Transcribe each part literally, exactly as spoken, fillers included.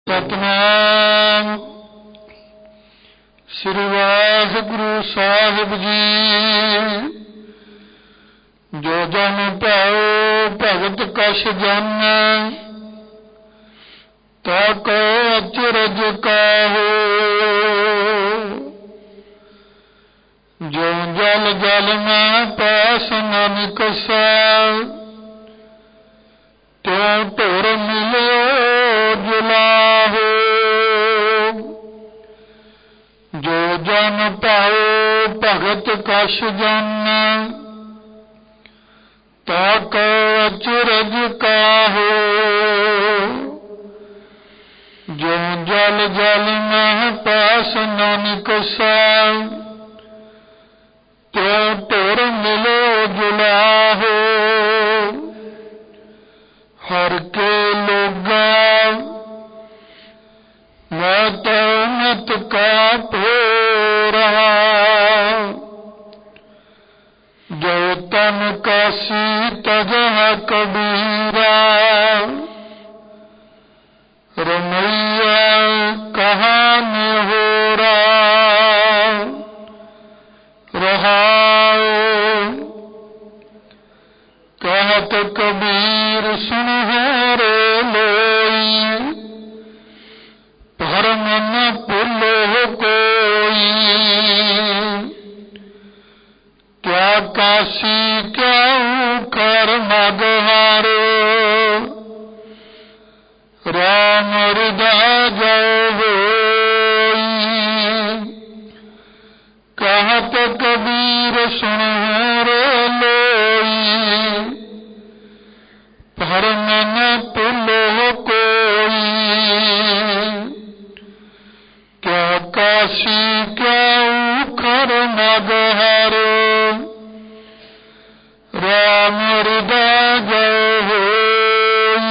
ਸਤਨਾਮ ਸ੍ਰੀ ਵਾਹਿਗੁਰੂ ਸਾਹਿਬ ਜੀ। ਜੋ ਜਨ ਭਾਉ ਭਗਤ ਕਛ ਜਾਨੈ, ਤਾ ਕੋ ਅਚਰਜ ਕਾਹੋ। ਜੋ ਜਲ ਜਲ ਮੈਂ ਪਾਸ ਨ ਨਿਕਸੈ, ਤਿਉ ਢੁਰ ਮਿਲਿਓ ਜੁਲਾਹੋ। ਜੋ ਜਨ ਭਾਉ ਭਗਤ ਕਛ ਜਾਨੈ, ਤਾ ਕੋ ਅਚਰਜ ਕਾਹੋ। ਜੋ ਜਲ ਜਲ ਮਹਿ ਪਾਸ ਨ ਨਿਕਸੈ, ਤਿਉ ਢੁਰ ਮਿਲਿਓ ਜੁਲਾਹੋ। ਹਰ ਕੇ ਲੋਗਾ ਮੈਂ ਤਉ ਮਤ ਕਾ ਭੋਰਾ, ਜੋ ਤਨ ਕਾਸੀ ਤਜਹ ਕਬੀਰਾ। ਰਮਈਆ ਕਹਾ ਨਿਹੋਰਾ, ਰਹਾਉ कहत कबीर सुनहो रे लोई, भरम न भूलो कोई। क्या काशी क्या कर मगहारो, राम हृदय जय होई। कहत कबीर सुनहो रे लोई, भरम न भूलो कोई। क्या काशी क्या उखर मगहरो, राम हृदय जय होई।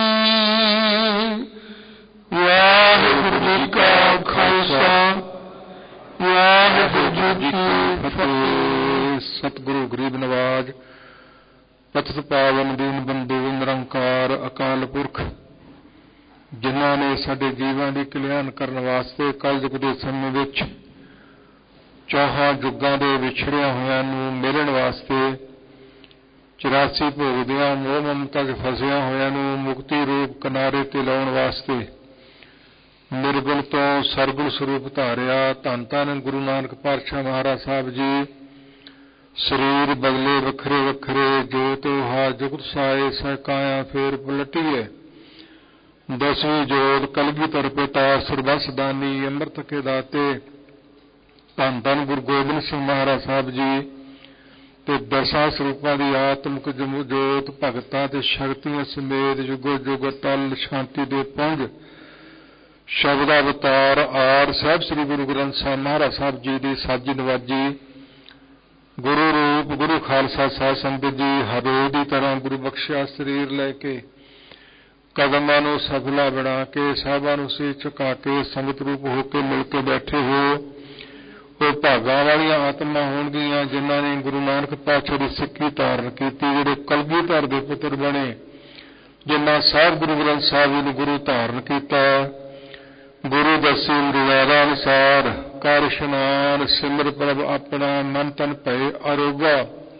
वाहिगुरु जी का खालसा, वाहिगुरु जी की फतेह। सतगुरु गरीब नवाज पतित पावन दीन बंधु निरंकार अकाल पुरख, जिन्हों ने साडे जीवन की कल्याण करने वास्ते कलयुग के समय विच चौहां युगां दे विछड़िया होइआं नूं मिलण वास्ते, चौरासी भोगदियां मोह ममता च फसिया होइआं नूं मुक्ति रूप किनारे ते लाउण वास्ते निर्गुण तो सरगुण स्वरूप धारिया धन धन गुरु नानक पातशाह महाराज साहब जी। शरीर बदले वखरे वखरे, जोत हा जुगत साए सहकाया फेर पलटिए। दसवीं जोत कलगीधर पिता सरबस दानी अमृत के दाते धन धन गुरु गोबिंद सिंह महाराज साहब जी ते दसां स्वरूपां दी आत्मक जोत भगतां ते शक्तियां समेत जुगो जुग तल शांति दे पुंज शब्द अवतार आर साहब श्री गुरु ग्रंथ साहिब महाराज साहब जी दी साजी नवाजी गुरु रूप गुरु खालसा साध संगत जी हर रोज की तरह गुरु बख्शिया शरीर लैके कदमां नूं सफला बना के साहिबां नूं सिर झुका के संगत रूप होकर मिल के बैठे हो। वो भागां वालियां आत्मा होणगीआं जिन्हां ने गुरु नानक पातशाह दी सिक्की धारण कीती, जिहड़े कलगीधर दे पुत्र बने, जिन्हां साहिब गुरु ग्रंथ साहिब जी नूं गुरु धारण कीता। गुरु दसी मर्यादा अनुसार कर इशनान सिमर प्रभ अपना, मन तन भय अरोगा।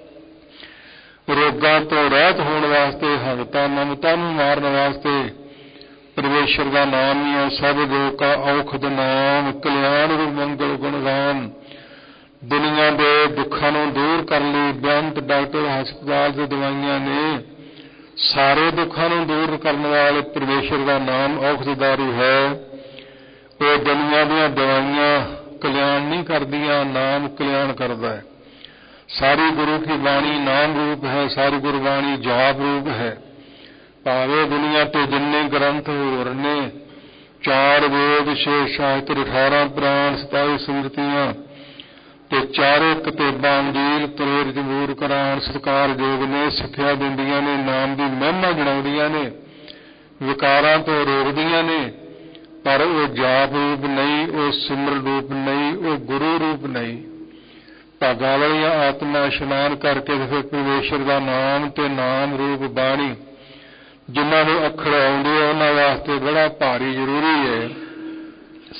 रोगां तो रहत होने वास्ते, हंगता ममता नूं मारन वास्ते परमेश्वर का नाम ही है सब लोग का औखद नाम। कल्याण रूप मंगल गुणगान, दुनिया के दुखों नूं दूर कर लई बेअंत डॉक्टर हस्पताल से दवाइयां ने, सारे दुखों नूं दूर करने वाले परमेश्वर का नाम औखददारी है। वो दुनिया दीआं दवाइयां कल्याण नहीं करदियां, नाम कल्याण करदा है। सारी गुरु की बाणी नाम रूप है, सारी गुरबाणी जाप रूप है। भावे दुनिया ते जिन्ने ग्रंथ होर ने, चार वेद छे शास्त्र अठारह पुराण सताई सिमरतियां ते चारे किताबां अंजील तरेर जबूर कुरान सत्कार योग ने, सिक्ख्या दिंदियां ने, नाम की महिमा गिणाउंदियां ने, विकारां तो रोकदियां ने। पर वो जाप रूप नहीं, वो सिमर रूप नहीं, वो गुरु रूप नहीं। भागां वालियां आत्मा इशनान करके फिर परमेश्वर का नाम ते नाम रूप बाणी जिन्हां नूं अखड़ आउंदे उन्हां वास्ते बड़ा भारी जरूरी है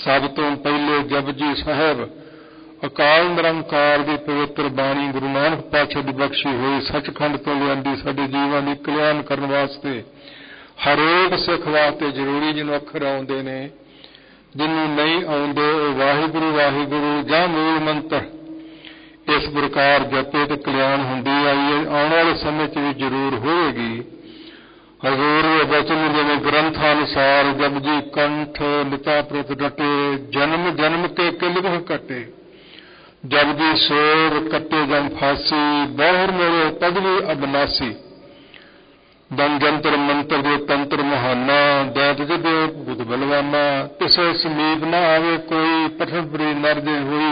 सब तो पहले जपजी साहिब अकाल निरंकार की पवित्र बाणी गुरु नानक पातशाह की बख्शी हुई सचखंड तो लियांदी साडे जीवां दी कल्याण करन वास्ते हरेक सिख वास्ते जरूरी जिन्हों अखर आउंदे ने, जिन्हों नहीं आउंदे वाहिगुरु वाहिगुरु जां मूल मंत्र इस प्रकार जपे तो कल्याण हुंदी आई है। आने वाले समय च भी जरूर होएगी। हजूर के वचन जिवें ग्रंथानुसार जपजी कंठ निता प्रत डटे, जन्म जन्म के किलख कटे, जपजी सोर कटे जम फांसी, बहुर मेरे पदवी अबनासी, दम जंतर मंत्र दे तंत्र महाना, दैत जदे भूत बलवाना, तिसे समीप न आवे कोई, पठन परी नरदे हुई,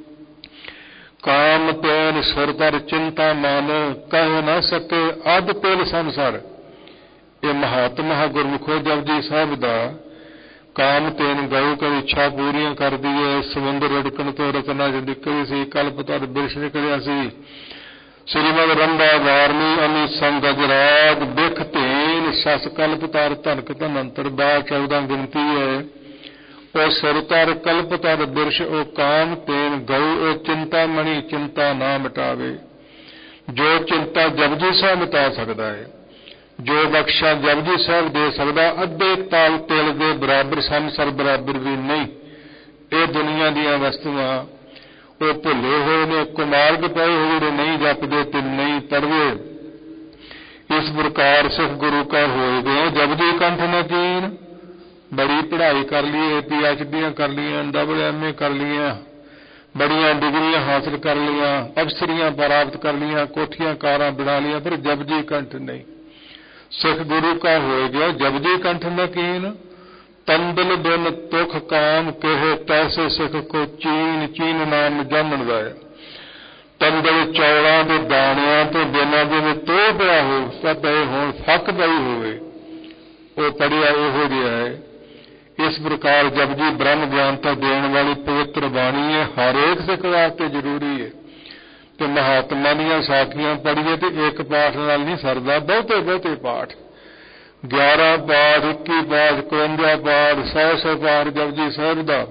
काम तैन सुर पर चिंता मान, कह न सके अध तेल संसार। ये महात्मा है गुरमुखो जपजी साहिब दा काम तेन गऊ कर इच्छा पूरियां कर दी है। समुंदर रड़कन तो रचना च निकली सी, कल्पतर बिरछ निकलिया सी। श्रीमद रंभा वारनी अमी संग अजराग, बिख तेन सस कल्पतर धनक धनंतर, बार चौदह गिनती है। ओ सुरतर कल्पतर बिरछ ओ काम तेन गऊ, ओ चिंता मणि चिंता ना मिटावे। जो चिंता जपजी साहिब मिटा सकता है, जो बख्शा जपजी साहिब दे सकता, अद्धे ताल तेल के बराबर संसार बराबर भी नहीं। ये दुनिया दियां वस्तुआं वो भुले हुए ने, कुमार्ग पे हुए जो नहीं जपदे ते नहीं पढ़दे। इस प्रकार सिख गुरु का होए गए जपजी कंठ नकीन। बड़ी पढ़ाई कर ली है, पी एच डी कर लिया, डबल एम ए कर लिया, बड़िया डिग्रियां हासिल कर लिया, अफसरियां प्राप्त कर लिया, कोठियां कारां बना लिया, पर जपजी कंठ नहीं। सिख गुरु का हो गया जपजी कंठ नकीन। तंदल दिन तुख काम कहे, तैसे सिख को चीन चीन नाम जामन वाया। तंदल चौलों के दाणियां तो बिना जिवें तोह पिया हो पए होण फक पई होवे, वो पढ़िया इहो जिहा है। इस प्रकार जपजी ब्रह्म ज्ञानता देने वाली पवित्र बाणी है, हर एक सिख वास्ते जरूरी है। तो महात्मा दीयां साखियां पढ़िए तो एक पाठ नाल नहीं सरदा, बहुते बहुते पाठ, ग्यारह पाठ, इक्की पाठ, इकवंजा पाठ, सौ सौ पाठ जपजी साहिब दा।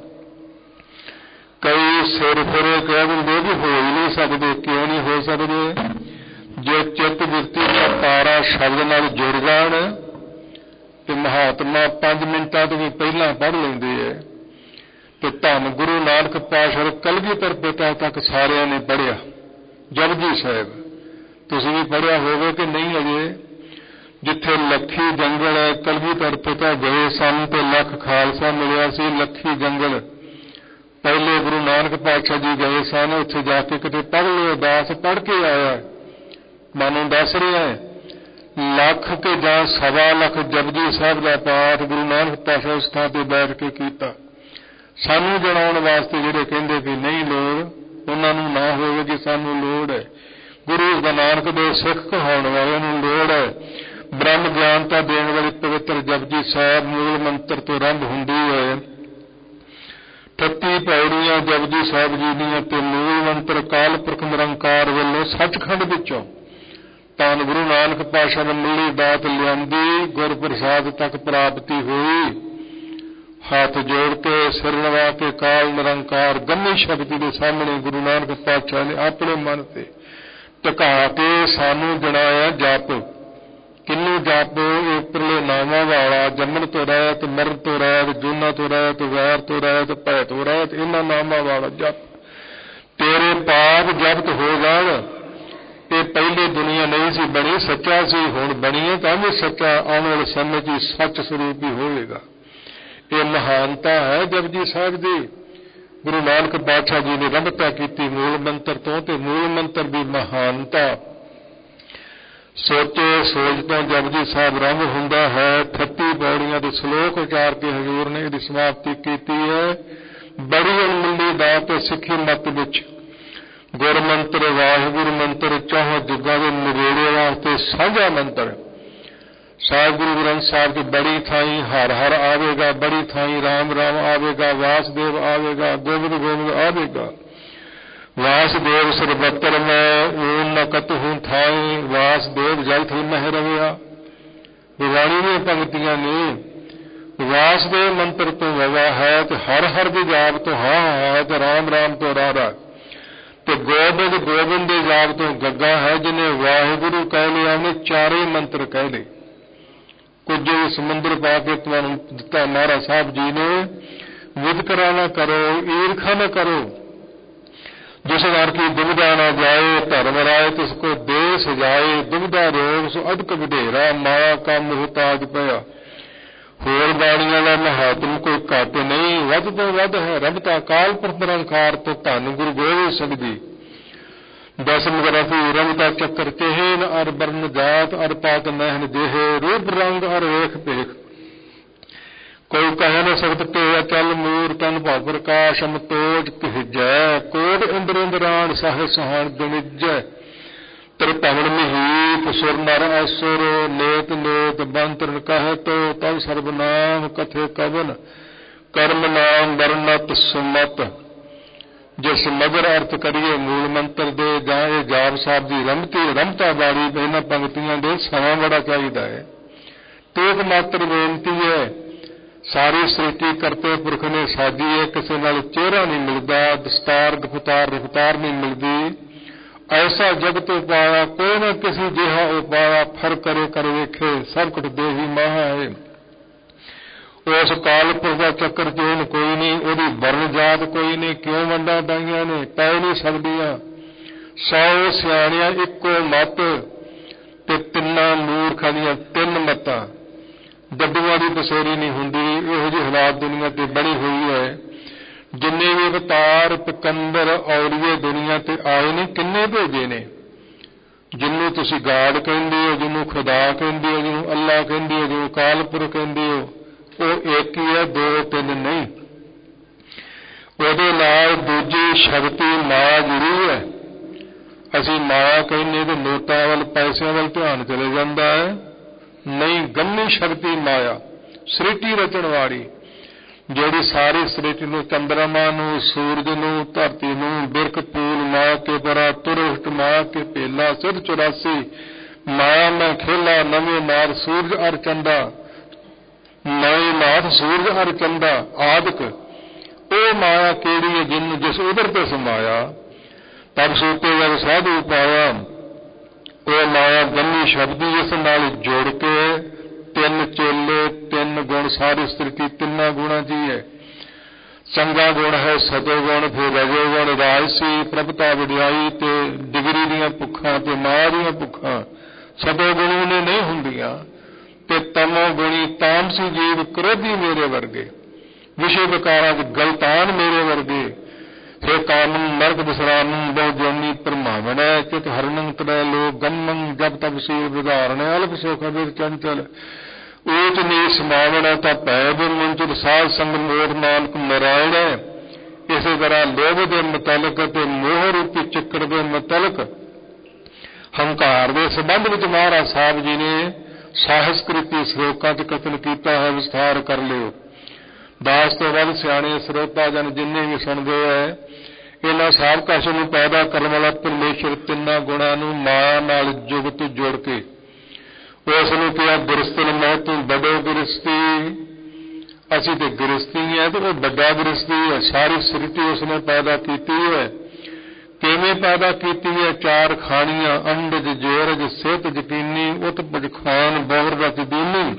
कई सिर फिरे कह दिंदे भी हो ही नहीं सकते, क्यों नहीं हो सकते? जो चित्त वृत्ति का तारा शब्द नाल जुड़ जाण ते महात्मा पांच मिनटां तो भी पहला पढ़ लेंदे है। तो धन गुरु नानक पातशाह कलगीधर पिता तक सारिਆਂ ने पढ़िया जपजी साहिब। तुसीं भी पढ़िया होवे कि नहीं अजे? जिथे लखी जंगल है, कलगीधर पिता गए सन ते लख खालसा मिलिया सी। लखी जंगल पहले गुरु नानक पातशाह जी गए सन, उत्थे जाके किते पढ़ लियो, दास पढ़ के आया। मानू दस रहा है लख के जां सवा लख जपजी साहिब का पाठ गुरु नानक पातशाह उस थां ते बैठ के कीता। सानू जणाउण वास्ते जिहड़े कहंदे भी नहीं लोड़, उन्हां नूं ना होवेगी, सानू लोड़ है। गुरु नानक दे सिख कहाउण वालिआं नूं लोड़ है। ब्रह्म ज्ञानता देण वाली पवित्र जपजी साहिब मूल मंत्र तो आरंभ हुंदी है। अठत्ती पौड़ियां जपजी साहिब जी दीआं ते मूल मंत्र काल पुरख निरंकार वल्लों सचखंड विचों धन गुरु नानक पातशाह ने मिली दात लियांदी, गुर प्रसाद तक प्राप्ति हुई। हाथ जोड़ के सिर नवा के काल निरंकार गम्मी शक्ति के सामने गुरु नानक पातशाह ने अपने मन से टिका के सानू जणाया जप। किन्नू जप? उपरले नावां वाला, जमन तो रहत, मरण तो रहत, जूना तो रहत, वैर तो रहत, भय तो रहत, इन्हां नावां वाला जप। तेरे पाप जब्त हो जाण। ये पहले दुनिया नहीं सी बनी, सच्चा सी, हुण बनी है तां भी सच्चा, आने वाले समय की सच स्वरूप ही होगा। ये महानता है जपजी साहिब दी। गुरु नानक पातशाह जी ने रंभता की मूल मंत्र तो, ते मूल मंत्र की महानता सोचे सोच तो जपजी साहिब रंभ हुंदा है। अठत्ती पौड़ियां के श्लोक उचार के हजूर ने इसकी समाप्ति की है। बड़ी अनमुल्ली दात सिੱਖੀ मत विच गुर मंत्र वाहिगुरु मंत्र चौह जुगां दे नवेड़े वास्ते साझा मंत्र। साहिब गुरु ग्रंथ साहिब की बड़ी थाई हर हर आवेगा, बड़ी थाई राम राम आवेगा, वासदेव आवेगा, गोविंद गोविंद आवेगा। वासदेव सर्वत्र में ऊन न कतहूं थाई, वासदेव जल थल मह रविया। गुरबाणी दी पंक्तियां ने ਵਾਸਦੇਵ ਮੰਤਰ ਤੋਂ ਵਵਾ ਹੈ ਤੇ ਹਰ ਹਰ ਦੇ ਜਾਪ ਤੋਂ ਹਾਂ ਹੈ ਤੇ ਰਾਮ ਰਾਮ ਤੋਂ ਰਾਰਾ ਤੇ ਗੋਬਿੰਦ ਗੋਬਿੰਦ ਦੇ ਜਾਪ ਤੋਂ ਗੱਗਾ ਹੈ। ਜਿਹਨੇ ਵਾਹਿਗੁਰੂ ਕਹਿ ਲਿਆ ਉਹਨੇ ਚਾਰੇ ਮੰਤਰ ਕਹਿ ਲਏ। ਕੁਝ ਸਮੁੰਦਰ ਪਾ ਕੇ ਤੁਹਾਨੂੰ ਦਿੱਤਾ ਮਹਾਰਾਜ ਸਾਹਿਬ ਜੀ ਨੇ। ਵਿਤਕਰਾ ਨਾ ਕਰੋ, ਈਰਖਾ न करो, जिस घर की दुविधा न जाए, धर्म राय तिसको दे सजाए, दुविधा रोग सो अधक वधेरा, माया का मुहताज पया। होर बाणियां दा महात्म कोई घट नहीं, वध तो वध है रब अकाल पुरख निरंकार तो धन गुरु गोबिंद सिंह जी। दसम ग्रफी रमता चक्कर चेहन अर बरन जात अर पात महन देहे, रूप रंग अर वेख पेख। कोई कह न सकत के अचल मूर तन भाव प्रकाश अमतोज कहजै, कोट इंद्र इंद्राण साहे सहान गणिजै। त्रिभवन महीप सुर नर असुर, नेत नेत बंतरन कहत, तब सर्वनाम कथे कवन, कर्म नाम वर्णत सुमत। जिस मगर अर्थ करिए मूल मंत्र दे, जां ये जाप साहब की रमती रमता बाड़ी इन्हां पंक्तियां दे समा बड़ा चाहिदा है। एक मात्र बेनती है, सारी सृष्टि करते पुरख ने साजी है, किसी नाल चेहरा नहीं मिलता, दस्तार गुफ्तार रफ्तार नहीं मिलती। ऐसा जगत उपाया कोई न किसी जिहा उपाया, फर करे कर वेखे सब कुछ दे ही माहा है। उस काल पुरख दा चक्कर चोन कोई नहीं, ओदी वर्ण जात कोई नहीं, क्यों वंडा दाइयां ने पै नहीं सकदियां। सौ सियाणियां इक्को मत ते तिन्ना मूर्खां दियां तिन मतां। डब्बूआं दी बसेरी नहीं हुंदी, इहो जी हालात दुनिया ते बनी हुई है। जिन्ने भी अवतार पिकंदर औलिए दुनिया ते आए ने, किन्ने भेजे ने। जिन्नू तुसी गाड कहंदे हो, जिन्नू खुदा कहंदे हो, जिन्नू अल्लाह कहंदे हो, जिन्नू अकाल पुरख कहंदे हो, वो एक ही है, दो तीन नहीं। ਉਹਦੇ ਨਾਲ ਦੂਜੀ ਸ਼ਕਤੀ ਮਾਇਆ ਜ਼ਰੂਰ ਹੈ। ਅਸੀਂ ਮਾਇਆ ਕਹਿੰਦੇ ਤੇ ਨੋਟਾਂ ਵੱਲ ਪੈਸਿਆਂ ਵੱਲ ਧਿਆਨ ਚਲੇ ਜਾਂਦਾ ਹੈ। ਨਹੀਂ, ਗੰਮੀ ਸ਼ਕਤੀ ਮਾਇਆ ਸ੍ਰਿਸ਼ਟੀ ਰਚਣ ਵਾਲੀ, ਜਿਹੜੀ ਸਾਰੀ ਸ੍ਰਿਸ਼ਟੀ ਨੂੰ, ਚੰਦਰਮਾ ਨੂੰ, ਸੂਰਜ ਨੂੰ, ਧਰਤੀ ਨੂੰ, ਬਿਰਖ ਪੂਲ ਮਾਇਆ ਕੇ ਬਰਾ, ਤੁਰਸ਼ਟ ਮਾਇਆ ਕੇ ਪੇਲਾ, ਸਿਰ ਚੁਰਾਸੀ ਮਾਇਆ ਮੈਂ ਖੇਲਾ, ਨਵੇਂ ਨਾਰ ਸੂਰਜ ਅਰ ਚੰਦਾ, ਨਵੇਂ ਨਾਥ ਸੂਰਜ ਅਰ ਚੰਦਾ ਆਦਿਕ। ਉਹ ਮਾਇਆ ਕਿਹੜੀ ਹੈ? ਜਿਨ ਜਿਸ ਉਦਰ ਤੇ ਸਮਾਇਆ, ਤਬ ਸੋਤੇ ਜਦ ਸਾਧੂ ਪਾਇਆ। ਉਹ ਮਾਇਆ ਗੰਮੀ ਸ਼ਬਦੀ, ਇਸ ਨਾਲ ਜੋੜ ਕੇ ਤਿੰਨ ਚੇਲੇ, ਤਿੰਨ ਗੁਣ, ਸਾਰੀ ਸ੍ਰਿਸ਼ਟੀ ਤਿੰਨਾਂ ਗੁਣਾਂ ਚ ਹੀ ਹੈ। ਚੰਗਾ ਗੁਣ ਹੈ ਸਤੋ ਗੁਣ, ਫਿਰ ਰਜੋ ਗੁਣ ਰਾਜਸੀ, ਪ੍ਰਭਤਾ ਵਡਿਆਈ ਤੇ ਡਿਗਰੀ ਦੀਆਂ ਭੁੱਖਾਂ ਤੇ ਮਾਇਆ ਦੀਆਂ ਭੁੱਖਾਂ ਸਤੋ ਗੁਣੀ ਨੇ ਨਹੀਂ ਹੁੰਦੀਆਂ। ਤੇ ਤਮੋ ਗੁਣੀ ਤਾਮਸੀ ਜੀਵ, ਕ੍ਰੋਧੀ ਮੇਰੇ ਵਰਗੇ, ਵਿਸ਼ੇ ਵਿਕਾਰਾਂ ਚ ਗਲਤਾਨ ਮੇਰੇ ਵਰਗੇ। ਫਿਰ ਕਾਮਨ ਨਰਕ ਵਿਸਰਾਮਨ ਬਹੁ ਜੋਨੀ ਪਰਮਾਵਣ, ਚਿਤ ਹਰਨੰ ਤੜੈ ਲੋਕ ਗੰਮੰ, ਜਬ ਤਬ ਸੀਰ ਵਿਧਾਰਣ, ਅਲਪ ਸੁਖ ਅਬਿਰ ਚੰਚਲ, ਊਚ ਨੀਚ ਸਮਾਵਣ, ਤਾਂ ਭੈ ਬਿਰਮੰਚੁਰ ਸਾਧ ਸੰਗ ਮੋਹ ਨਾਨਕ ਨਾਰਾਇਣ। ਇਸੇ ਤਰ੍ਹਾਂ ਲੋਭ ਦੇ ਮੁਤਲਕ ਤੇ ਮੋਹ ਰੂਪੀ ਚੱਕਰ ਦੇ ਮੁਤਲਕ ਹੰਕਾਰ ਦੇ ਸੰਬੰਧ ਵਿੱਚ ਮਹਾਰਾਜ ਸਾਹਿਬ ਜੀ ਨੇ ਸਾਹਿਸਕ੍ਰਿਤੀ ਸ਼ਲੋਕਾਂ ਚ ਕਥਨ ਕੀਤਾ ਹੈ। ਵਿਸਥਾਰ ਕਰ ਲਿਓ। ਦਾਸ ਤੋਂ ਵੱਧ ਸਿਆਣੇ ਸਰੋਤਾ ਜਨ ਜਿੰਨੇ ਵੀ ਸੁਣਦੇ ਹੈ, ਇਹਨਾਂ ਸਭ ਕੁਛ ਨੂੰ ਪੈਦਾ ਕਰਨ ਵਾਲਾ ਪਰਮੇਸ਼ਰ ਤਿੰਨਾਂ ਗੁਣਾਂ ਨੂੰ ਮਾਇਆ ਨਾਲ ਜੁਗਤ ਜੋੜ ਕੇ ਉਸ ਨੂੰ ਕਿਹਾ ਗ੍ਰਸਤਨ ਮੈਂ ਤੂੰ ਵੱਡੋ ਗ੍ਰਸਤੀ। ਅਸੀਂ ਤੇ ਗ੍ਰਸਤੀ ਹੈ ਤੇ ਉਹ ਵੱਡਾ ਗ੍ਰਸਤੀ ਹੈ। ਸਾਰੀ ਸ੍ਰਿਸ਼ਟੀ ਉਸਨੇ ਪੈਦਾ ਕੀਤੀ ਹੈ। ਕਿਵੇਂ ਪੈਦਾ ਕੀਤੀ ਹੈ? ਚਾਰ ਖਾਣੀਆਂ, ਅੰਡਜ ਜੋਰਜ ਸਿਹਤ ਯਕੀਨੀ, ਉਤਪਜ ਖਾਨ ਬੋਹਰ ਰਤ ਦੀਨੀ।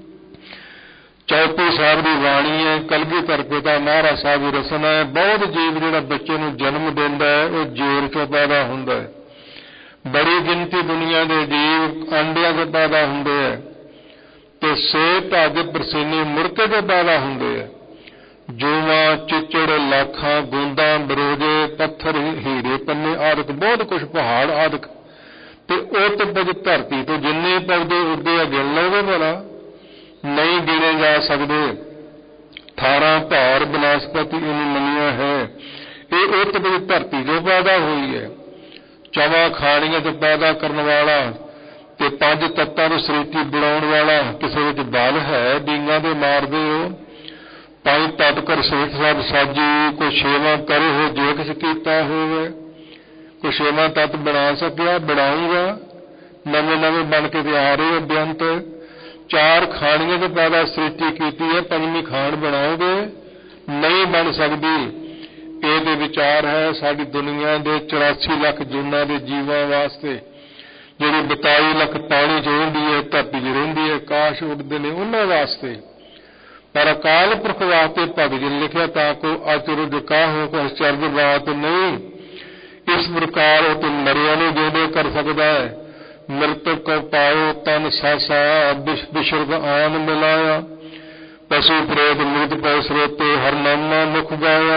ਚੌਪੀ ਸਾਹਿਬ ਦੀ ਬਾਣੀ ਹੈ, ਕਲਗੀਧਰ ਪਿਤਾ ਮਹਾਰਾਜ ਸਾਹਿਬ ਦੀ ਰਸਨਾ ਹੈ। ਬਹੁਤ ਜੀਵ ਜਿਹੜਾ ਬੱਚੇ ਨੂੰ ਜਨਮ ਦਿੰਦਾ ਹੈ ਉਹ ਜੋਰ ਚੋਂ ਪੈਦਾ ਹੁੰਦਾ ਹੈ। ਬੜੀ ਗਿਣਤੀ ਦੁਨੀਆ ਦੇ ਜੀਵ ਅੰਡਿਆਂ ਤੋਂ ਪੈਦਾ ਹੁੰਦੇ ਹੈ ਤੇ ਸੇਬ ਧਾਗੇ ਪਰਸੀਨੇ ਮੁਰਕੇ ਤੋਂ ਪੈਦਾ ਹੁੰਦੇ ਹੈ। ਜੂਆਂ, ਚਿੱਚੜ, ਲਾਖਾਂ, ਗੂੰਦਾਂ, ਬਰੋਜੇ, ਪੱਥਰ, ਹੀਰੇ ਪੰਨੇ ਆਦਿਕ ਬਹੁਤ ਕੁਛ, ਪਹਾੜ ਆਦਿਕ। ਤੇ ਉਹ ਤਪਜ ਧਰਤੀ ਤੋਂ ਜਿੰਨੇ ਪੌਦੇ ਉੱਡੇ ਆ ਗਿਣ ਲਓਗੇ ਭਲਾ? ਨਹੀਂ ਗਿਣੇ ਜਾ ਸਕਦੇ। ਅਠਾਰਾਂ ਭਾਰ ਬਨਸਪਤੀ ਇਹਨੂੰ ਮੰਨਿਆ ਹੈ। ਇਹ ਉਹ ਤਪਜ ਧਰਤੀ ਤੋਂ ਪੈਦਾ ਹੋਈ ਹੈ। ਚੌਵਾਂ ਖਾਣੀਆਂ ਤੋਂ ਪੈਦਾ ਕਰਨ ਵਾਲਾ ਤੇ ਪੰਜ ਤੱਤਾਂ ਨੂੰ ਸ੍ਰਿਸ਼ਟੀ ਬਣਾਉਣ ਵਾਲਾ। ਕਿਸੇ ਵਿੱਚ ਬਲ ਹੈ? ਡੀਂਗਾਂ ਦੇ ਮਾਰਦੇ ਹੋ। ਪੰਜ ਤੱਤ ਕਰ ਸ੍ਰਿਸ਼ਟੀ ਸਭ ਸਾਜੀ, ਕੋਈ ਛੇਵਾਂ ਕਰੇ ਹੋ ਜੋ ਕੁਛ ਕੀਤਾ ਹੋਵੇ। ਕੋਈ ਛੇਵਾਂ ਤੱਤ ਬਣਾ ਸਕਿਆ? ਬਣਾਊਗਾ। ਨਵੇਂ ਨਵੇਂ ਬਣ ਕੇ ਤੇ ਆ ਰਹੇ ਬੇਅੰਤ। चार खाणियां तो पैदा सृष्टि की है, पंजवीं खाण बनाओगे नहीं बन सकती। ये विचार है साड़ी दुनिया के चौरासी लख जूना के जीवां वास्ते, जिहड़ी बताई लख पानी च रहिंदी है, धरती च रहिंदी है, काश उड़दे ने उन्हां वास्ते। पर अकाल पुरख वास्ते भगत जी ने लिखिया ताको अचरज काहो को आश्चर्य बात नहीं। इस प्रकार वो तुम मरिया नूं जिउंदे कर सकदा है। मृतक को पाओ तन सासा विशर्ग आन मिलाया, पशु प्रेत मृत पै स्रोते हर नामा मुख गाया।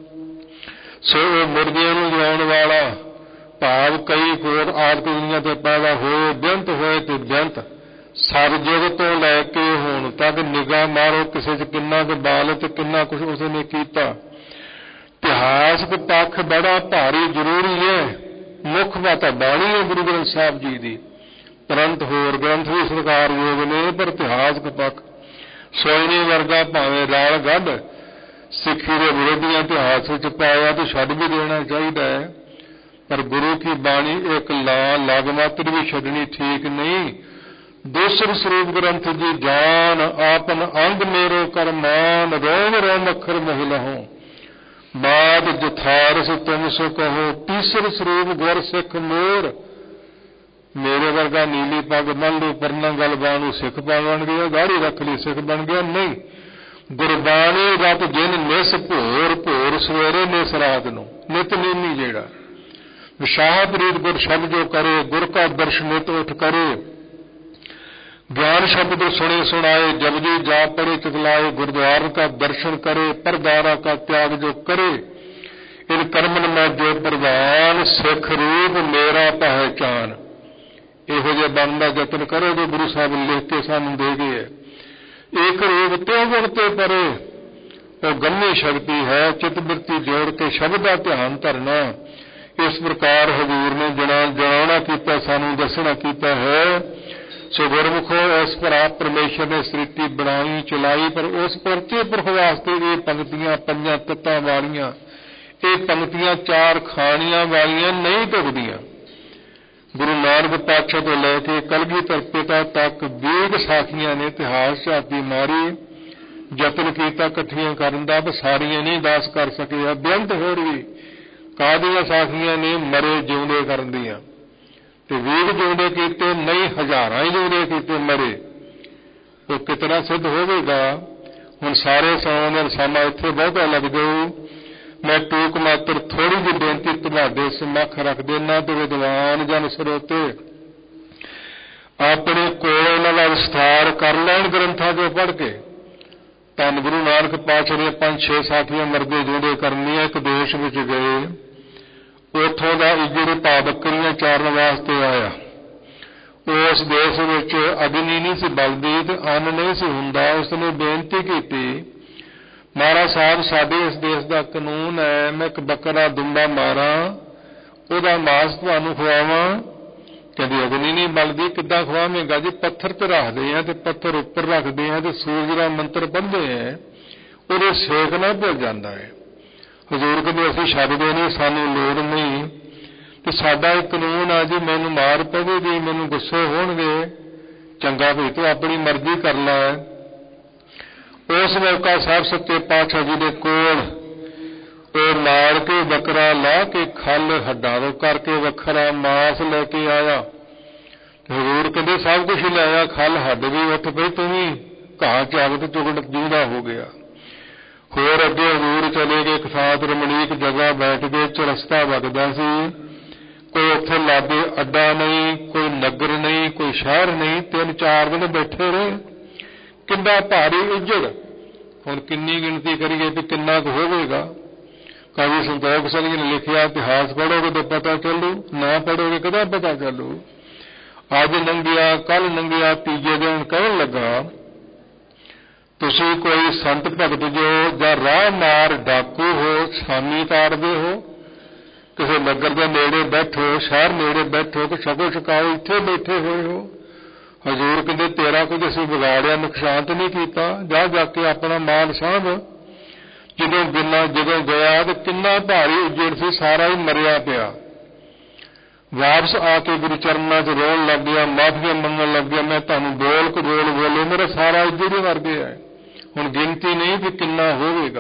सो मुर्दियां नूं जिउण वाला भाव कई कोर आदि दुनिया ते पैदा होए, बेअंत होए ते बेअंत सर जुग तो लैके हुण तक निगाह मारो किसे च किन्ना क बाल ते किन्ना कुछ उसने कीता। इतिहासक पक्ष बड़ा भारी जरूरी है, मुख बात बाणी है गुरु ग्रंथ साहिब जी की, परंतु होर ग्रंथ भी सरकार योग ने, पर इतिहासक पक्ष सोयने वर्गा भावें राल गढ़ सिक्खी के विरोधियां इतिहास विच पाया तो छड्ड भी देना चाहिए है। पर गुरु की बाणी एक ला लग मात्र भी छड्डनी ठीक नहीं। दूसर स्वरूप ग्रंथ जी जान आपन अंग मेरो कर मान, रोम रोम अखर महिलहो बाद जथारस तुम सो कहो। तीसर स्वरूप गुर सिख मोर, मेरे वर्गा नीली पग बन लो परना गल बानू सिख बन गया, दाढ़ी रख ली सिख बन गया नहीं। गुरबाणी रत जिन निस भोर भोर सवेरे निस रात नूं नित नीमी जेड़ा विशाह प्रीत गुर शब्द जो करे, गुर का दर्शन नित उठ करे। ज्ञान शब्द सुने सुनाए, जपजी जाप पढ़े चितलाए, गुरुद्वार का दर्शन करे, परदारा का त्याग जो करे। इन कर्मन में जो प्रधान सिख रूप मेरा पहचान, इहो जिहा बनन दा यतन करो जो गुरु साहब लिख के सानू दे गए। एक रूप त्यों गुण ते परे वो गम्य शक्ति है, चितवृत्ति जोड़ के शब्द का ध्यान धरना। इस प्रकार हजूर ने जना जनाना किया, सानू दसना किया है। सो गुरमुखो इस पर आप परमेश्वर ने सृष्टि बनाई चलाई, पर उस परचे पुरख वास्ते ये पंक्तियां पंजा तत्तां वालियां, ये पंक्तियां चार खाणियां वालियां नहीं ढुकदियां। गुरु नानक पातशाह तो लैके कलगीधर पिता तक वेग साखियां ने इतिहास झाती मारी, यतन किया इकट्ठियां करन दा, पर सारियां नहीं दास कर सके। बेअंत होर भी कादियां साखियां ने मरे जिउंदे करन दियां, ते वीर जिउंदे कीते नहीं हजारां ही जिउंदे कीते मरे। वो कितना सिद्ध होवेगा। हुण सारे सौं दा समा इत्थे बहुता लग जाऊ। मैं टूक मात्र थोड़ी जी बेनती तुहाडे समक्ष रख देना, ते विद्वान जन सरोते अपने कोल उन्हां दा विस्तार कर लैण ग्रंथां चों पढ़ के। धन गुरु नानक पातशाह दीआं पंज छे साखियां मरदे जिउंदे करनियां। एक देश विच गए, उथों दा इजड़ पा बकरियां चारन वास्ते आया। उस देश विच अग्नि नहीं सी बलदी ते अन्न नहीं सी हुंदा। उसने बेनती की, महाराज साहब साडे इस देश का कानून है, मैं एक बकरा दुंबा मारा, उहदा मांस तुहानूं खवावां। कहंदे अग्नि नहीं बलदी, किद्दां खवावेंगा जी? पत्थर ते रखदे हैं ते पत्थर उपर रखदे हैं ते सूरज दा मंत्र पढ़दे हैं, उहदे सेक ना भुल जांदा है। हजूर कहंदे असीं छड्डदे नहीं, सानूं लोड़ नहीं। ते साडा एक कानून आ जी, मैनूं मार पवेगी, मैनूं गुस्से होणगे, चंगा भई तूं अपनी मर्जी कर लै। उस मौका साहब सच्चे पातशाह जी दे कोल ਉਹ मार के बकरा ला के खल हड्डां ਤੋਂ करके वखरा मांस लैके आया। हजूर कहते सब कुछ ही लाया, खल हड्ड भी उठ पई, तू भी घाह चागत चुगड़ जींदा हो गया। होर अगे हजूर चले गए, एक थां ते रमणीक जगह बैठ गए, चरस्ता वगदा सी। कोई उत्थे लागे अड्डा नहीं, कोई नगर नहीं, कोई शहर नहीं। तीन चार दिन बैठे रहे, किन्ना भारी उजड़। हुण किन्नी गिणती करिए कि किन्ना कुछ होवेगा। कवि संतोख सिंह जी ने लिखिया, इतिहास पढ़ोगे तो पता चलू, ना पढ़ोगे कदा पता चलू। अज लंघिया कल लंघिया, तीजे दिन कहन लगा, तुसीं कोई संत भगत जो जां राह मार डाकू हो, सामी तारदे हो, किसी नगर के नेड़े बैठो, शहर नेड़े बैठो, कि छको छकाओ इत्थे बैठे होए हो। हजूर कहते तेरा कुछ असीं बिगाड़िया, नुकसान तो नहीं कीता, जा जाके अपना माल साਂਭ। ਜਦੋਂ ਬਿਨਾ ਜਦੋਂ ਗਿਆ ਤੇ ਕਿੰਨਾ ਭਾਰੀ ਉਜੜ ਸੀ, ਸਾਰਾ ਹੀ ਮਰਿਆ ਪਿਆ। वापस आके गुरु चरणों च रोन लग गया, माफिया मंगन लग गया, मैं तुहानू बोल कबोल बोले, मेरा सारा इधर ही मर गया। हुण गिनती नहीं भी किन्ना होवेगा।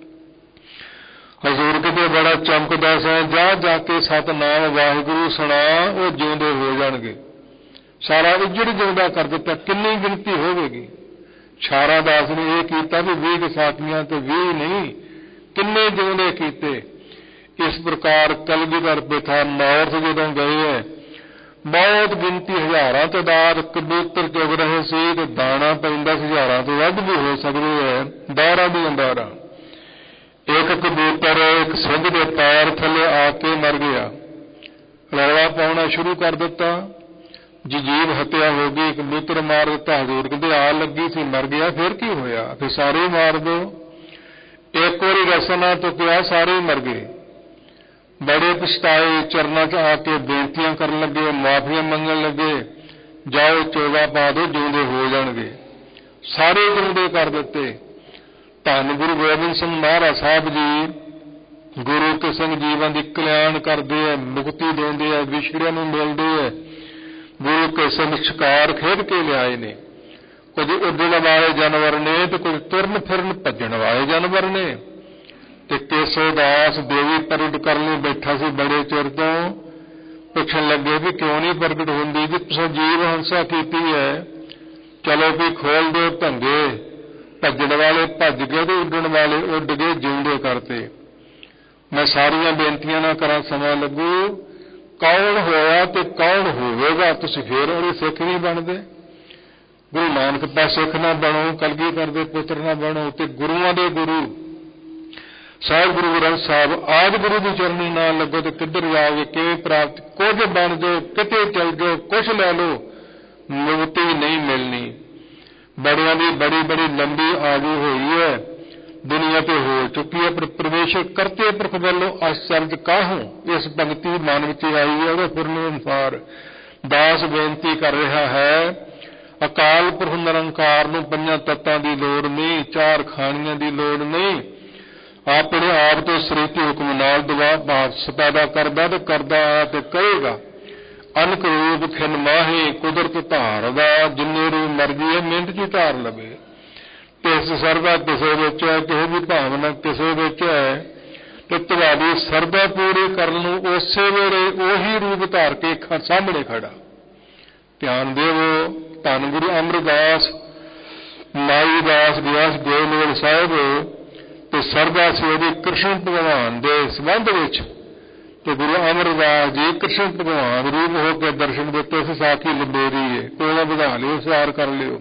हजूर किते बड़ा चमकदा सा, जा जाके सतनाम वाहिगुरू सुना, वो जिउंदे हो जाणगे। सारा इजड़ जिउंदा कर दिता, किन्नी गिनती होवेगी। छारा दास ने यह किया भी बीस साखियां तो भी नहीं, किन्ने जिउंदे कीते। इस प्रकार कलगीधर पिता नॉर्थ जदों गए है, बहुत गिनती हजारां तादाद कबूतर चुग रहे सी, ते दाना पैंदा हजारां तो वध भी हो सकदी है, दारा भी अंदारा। एक कबूतर एक सिंह के पैर थले आके मर गया, रौला पाउणा शुरू कर दिता, जजीब हत्या हो गई, कबूतर मार दिता। हजूर कहते आ लगी सी मर गया, फिर की होया, फिर सारे मार दो। एक बारी रसना तो क्या सारे मर गए। बड़े पछताए, चरणों च आके बेनतियां करन लगे, माफिया मंगन लगे, जाओ चोगा पा दो, जिउंदे हो जाणगे। सारे जिउंदे कर दिते। धन गुरु गोबिंद सिंह महाराज साहब जी गुरु के संग जीवन की कल्याण करते हैं, मुक्ति देंदे है, विछड़ियां नूं मिलदे है। गुरु के संग शिकार खेड के लियाए ने, कुछ उड्डण वाले जानवर ने तो कुछ तुरन फिरन भजन वाले जानवर ने। ते केसो दास देवी प्रगट करने बैठा सी बड़े चिर तो, पुछण लगे भी क्यों नहीं प्रगट होंदी, जी तुसीं जीव हंसा कीती है, चलो भी खोल दो भंगे। भजन वाले भज गए तो उड्डण वाले उड गए, जिउंदे करते। मैं सारियां बेनतियां ना करा, समा लगू। कौन होया ते कौन होवेगा, तुसीं फिर ਉਹਦੇ सिख नहीं बनते। गुरु नानक पास सिख ना बनो, कलगीधर दे पुत्र ना बनो, ते गुरुआं दे गुरु साहिब गुरु ग्रंथ साहब आदि गुरु की चरनी ना लगो तो किधर जाओगे, किवें प्राप्त, कुछ बन जाओ, किते चल जाओ, कुछ लै लो, मुक्ति नहीं मिलनी। बड़ियां दी बड़ी बड़ी लंबी आयु हुई है, दुनिया पे हो चुकी है, पर परमेश्वर करते पुरख वालों आश्चर्य काहू इस भगती मन विच आई है। वह पूर्ण अनुसार दास बेनती कर रहा है, अकाल पुरख निरंकार नूं पंजां तत्तां दी लोड़ नहीं, चार खाणियां दी लोड़ नहीं, अपने आप तो सरीती हुक्म नाल दुआ भाव पैदा करदा ते करदा आया ते करेगा। अनक रूप खिन माहे कुदरत धारदा, जिन्ने रूप मर्जी है मिंट च धार लवे। तिस सरदा किसे विच है, किसी की भावना किसे विच है, ते तुहाडी सरदा पूरी करन नूं उसे वेले उही रूप धार के सामने खड़ा। ध्यान देवो, धन गुरु अमरदास माई दास व्यास गोविंद साहिब ते सरदा सी ਉਹਦੀ कृष्ण भगवान दे संबंध विच, ते गुरु अमरदास जी कृष्ण भगवान रूप होकर दर्शन दिते। इस साखी लंबेरी है, कोला ਵਧਾ लियो, सार कर लियो।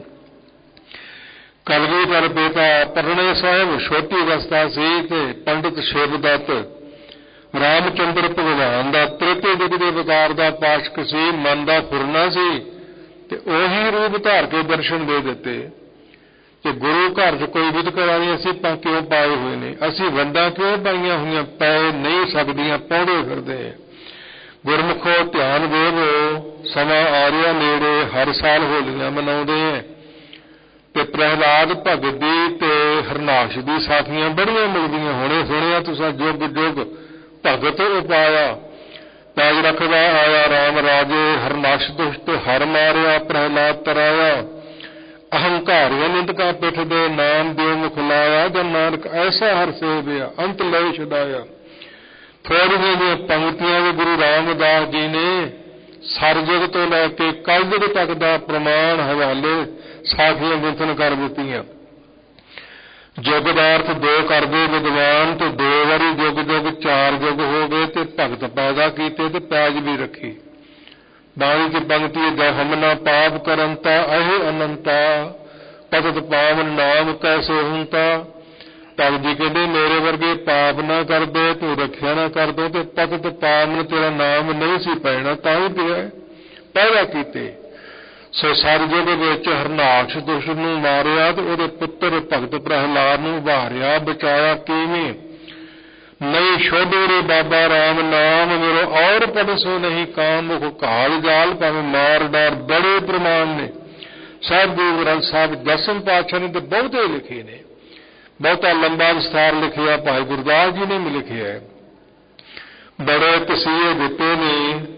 कलगीधर पिता परणे साहिब छोटी अवस्था सी ते पंडित शिवदत्त रामचंद्र भगवान दा त्रेते युग दे अवतार दा पाशक सी, मन दा फुरना सी ते ओही रूप धार के दर्शन दे दिते। कि गुरु घर च कोई विधकरा नहीं, असीं क्यों पाए हुए ने, असीं वंडां क्यों पाईयां हुई, पै नहीं सकदियां, पौड़े फिरदे। गुरमुखो ध्यान देवो, समा आ रहा नेड़े, हर साल होलियां मनाउंदे ते प्रहलाद भगत दी ते हरनाक्ष दी साखियां बड़ियां मिलदियां। हुणे सुणिया तुसां जुग जुग भगत उपाया, पैज रखदा आया राम राजे, हरनाक्ष दुष्ट हर मारिया, प्रहलाद तराया। अहंकारियां निंदका पिठ दे, नाम देव मुख लाया, जन नानक ऐसा हर सेविया, अंत लय छुड़ाया। थोड़ियां जिहियां पंक्तियां भी गुरु रामदास जी ने सरजुग तो लैके कलयुग तक दा प्रमाण हवाले साखियां गुंथन कर दित्तियां। जुग दा अर्थ दो करदे विद्वान, तो दो वारी जुग जुग चार जुग हो गए, ते भगत पैदा कीते ते पैज भी रखी। बाणी की पंक्ति हमना पाप करंता अहे अनंता, पतत पावन नाम कैसे हुंता। भगत जी कहते मेरे वर्गे पाप ना कर दो, तू रखिया ना कर दो, तो पतत पावन तेरा नाम नहीं सी पैना, तां पिया पैदा कीते। सो सरजुग विच हरनाक्ष दुष्ट नूं मारिया, ते उहदे पुत्र भगत प्रहलाद नूं उभारिया, बचाया किवें। नहीं शोधो रे बाबा राम नाम, मेरो और पढ़सो नहीं काम, मुख काल जाल भावें मार डार, बड़े प्रमाण ने। साहिब गुरु ग्रंथ साहिब दसम पातशाह ने तो बहुते लिखे ने, बहुता लंबा विस्तार लिखिया भाई गुरदास जी ने भी लिखिया है। बड़े तसीहे दिते ने,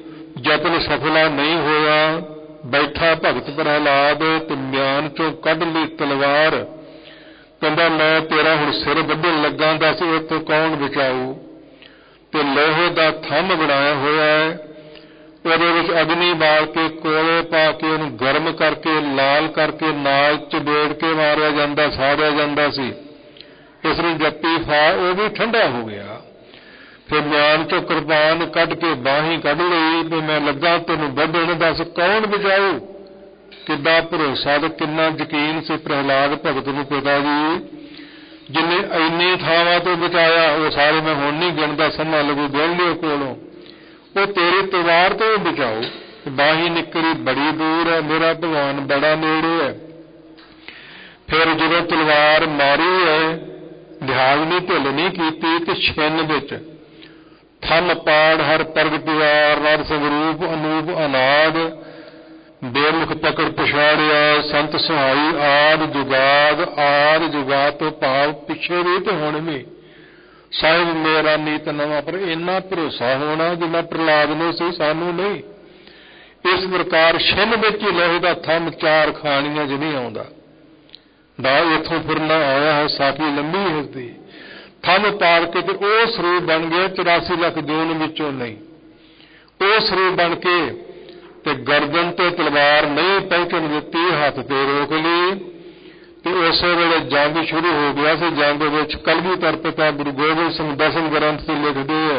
ਯਤਨ ਸਫਲਾ ਨਹੀਂ ਹੋਇਆ। ਬੈਠਾ ਭਗਤ ਪ੍ਰਹਿਲਾਦ ਤੇ ਮਿਆਨ ਚੋਂ ਕੱਢ ਲਈ ਤਲਵਾਰ। ਕਹਿੰਦਾ ਮੈਂ ਤੇਰਾ ਹੁਣ ਸਿਰ ਵੱਢਣ ਲੱਗਾ, ਦੱਸ ਇੱਥੋਂ ਕੌਣ ਬਚਾਊ। ਤੇ ਲੋਹੇ ਦਾ ਥੰਮ ਬਣਾਇਆ ਹੋਇਆ ਹੈ, ਉਹਦੇ ਵਿੱਚ ਅਗਨੀ ਬਾਲ ਕੇ ਕੋਲੇ ਪਾ ਕੇ ਉਹਨੂੰ ਗਰਮ ਕਰਕੇ ਲਾਲ ਕਰਕੇ ਨਾਲ ਚਬੇੜ ਕੇ ਮਾਰਿਆ ਜਾਂਦਾ, ਸਾੜਿਆ ਜਾਂਦਾ ਸੀ। ਇਸ ਨੂੰ ਜੱਪੀ ਫਾ ਉਹ ਵੀ ਠੰਡਾ ਹੋ ਗਿਆ। ਫਿਰ ਮਿਆਨ ਚੋਂ ਕਿਰਪਾਨ ਕੱਢ ਕੇ ਬਾਹੀਂ ਕੱਢ ਲਈ ਤੇ ਮੈਂ ਲੱਗਾ ਤੈਨੂੰ ਵੱਢਣ, ਦੱਸ ਕੌਣ ਬਚਾਊ। ਕਿੱਡਾ ਭਰੋਸਾ ਤੇ ਕਿੰਨਾ ਯਕੀਨ ਸੀ ਪ੍ਰਹਿਲਾਦ ਭਗਤ ਨੂੰ ਪਿਤਾ ਜੀ, ਜਿੰਨੇ ਇੰਨੀ ਥਾਵਾਂ ਤੋਂ ਬਚਾਇਆ। ਉਹ ਸਾਰੇ ਮੈਂ ਹੁਣ ਨਹੀਂ ਗਿਣਦਾ, ਸਮਾਂ ਲੱਗੂ, ਗਿਣ ਲਿਓ ਕੋਲੋਂ। ਉਹ ਤੇਰੀ ਤਲਵਾਰ ਤੋਂ ਬਚਾਓ। ਬਾਹੀਂ ਨਿਕਲੀ ਬੜੀ ਦੂਰ ਹੈ, ਮੇਰਾ ਭਗਵਾਨ ਬੜਾ ਨੇੜੇ ਹੈ। ਫਿਰ ਜਦੋਂ ਤਲਵਾਰ ਮਾਰੀ ਹੈ, ਲਿਹਾਜ਼ ਨਹੀਂ ਢਿੱਲ ਨਹੀਂ ਕੀਤੀ ਤੇ ਛਿੰਨ ਵਿੱਚ ਥੰਮ ਪਾੜ ਹਰ ਪ੍ਰਗਟਿਆਰ ਨਰ ਸੰਗਰੂਪ ਅਨੂਪ ਅਨਾਦ। ਬੇਮੁਖ ਪਕੜ ਪਛਾੜਿਆ ਸੰਤ ਸਹਾਈ ਆਦ ਜੁਗਾਦ। ਆਦ ਜੁਗਾਦ ਤੋਂ ਭਾਵ ਪਿੱਛੇ ਵੀ ਤੇ ਹੁਣ ਵੀ। ਸਾਹਿਬ ਮੇਰਾ ਨੀਤ ਨਵਾਂ, ਪਰ ਇੰਨਾ ਭਰੋਸਾ ਹੋਣਾ ਜਿੰਨਾ ਪ੍ਰਹਲਾਦ ਨੂੰ ਸੀ, ਸਾਨੂੰ ਨਹੀਂ। ਇਸ ਪ੍ਰਕਾਰ ਛਿੰਨ ਵਿੱਚ ਹੀ ਲੋਹੇ ਦਾ ਥੰਮ ਚਾਰ ਖਾਣੀਆਂ 'ਚ ਨਹੀਂ ਆਉਂਦਾ। ਦਾ ਇੱਥੋਂ ਫਿਰਨਾ ਆਇਆ ਹੈ, ਸਾਫੀ ਲੰਬੀ ਇਸਦੀ। ਥੰਮ ਪਾੜ ਕੇ ਤੇ ਉਹ ਸਰੂਪ ਬਣ ਗਿਆ ਚੁਰਾਸੀ ਲੱਖ ਜੂਨ ਵਿੱਚੋਂ ਨਹੀਂ। ਉਹ ਸਰੂਪ ਬਣ ਕੇ ਤੇ ਗਰਦਨ ਤੇ ਤਲਵਾਰ ਨਹੀਂ ਪਹੁੰਚਣ ਦਿੱਤੀ, ਹੱਥ ਤੇ ਰੋਕ ਲਈ। ਤੇ ਉਸੇ ਵੇਲੇ ਜੰਗ ਸ਼ੁਰੂ ਹੋ ਗਿਆ ਸੀ। ਜੰਗ ਵਿੱਚ ਕਲਗੀਧਰ ਪਿਤਾ ਗੁਰੂ ਗੋਬਿੰਦ ਸਿੰਘ ਦਸਮ ਗ੍ਰੰਥ ਤੇ ਲਿਖਦੇ ਹੈ,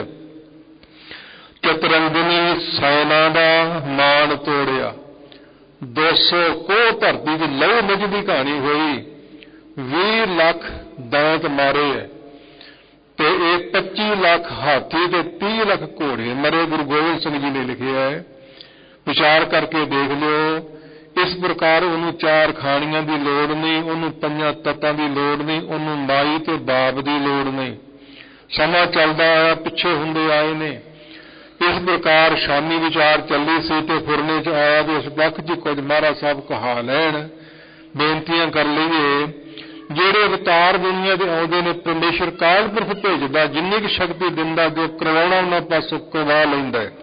ਚਤਰੰਗਨੀ ਸੈਨਾ ਦਾ ਮਾਣ ਤੋੜਿਆ। ਦੋ ਸੌ ਕੋਹ ਧਰਤੀ ਦੀ ਲਹੂ ਮੱਝਦੀ ਕਹਾਣੀ ਹੋਈ। ਵੀਹ ਲੱਖ ਦੈਂਤ ਮਾਰੇ ਹੈ ਤੇ ਇਹ ਪੱਚੀ ਲੱਖ ਹਾਥੀ ਤੇ ਤੀਹ ਲੱਖ ਘੋੜੇ ਮਰੇ। ਗੁਰੂ ਗੋਬਿੰਦ ਸਿੰਘ ਜੀ ਨੇ ਲਿਖਿਆ ਹੈ, ਵਿਚਾਰ ਕਰਕੇ ਦੇਖ ਲਿਓ। ਇਸ ਪ੍ਰਕਾਰ ਉਹਨੂੰ ਚਾਰ ਖਾਣੀਆਂ ਦੀ ਲੋੜ ਨਹੀਂ, ਉਹਨੂੰ ਪੰਜਾਂ ਤੱਤਾਂ ਦੀ ਲੋੜ ਨਹੀਂ, ਉਹਨੂੰ ਮਾਈ ਤੇ ਬਾਪ ਦੀ ਲੋੜ ਨਹੀਂ। ਸਮਾਂ ਚੱਲਦਾ ਆਇਆ, ਪਿੱਛੇ ਹੁੰਦੇ ਆਏ ਨੇ। ਇਸ ਪ੍ਰਕਾਰ ਸ਼ਾਮੀ ਵਿਚਾਰ ਚੱਲੀ ਸੀ ਤੇ ਫੁਰਨੇ 'ਚ ਆਇਆ ਤੇ ਉਸ ਪੱਖ 'ਚ ਕੁਝ ਮਹਾਰਾਜ ਸਾਹਿਬ ਕਹਾ ਲੈਣ, ਬੇਨਤੀਆਂ ਕਰ ਲਈਏ। ਜਿਹੜੇ ਅਵਤਾਰ ਦੁਨੀਆ ਦੇ ਆਉਂਦੇ ਨੇ, ਪਰਮੇਸ਼ਰ ਕਾਲ ਪੁਰਖ ਭੇਜਦਾ, ਜਿੰਨੀ ਕੁ ਸ਼ਕਤੀ ਦਿੰਦਾ, ਜੋ ਕਰਵਾਉਣਾ ਉਹਨਾਂ ਪਾਸੋਂ ਕਰਵਾ ਲੈਂਦਾ ਹੈ।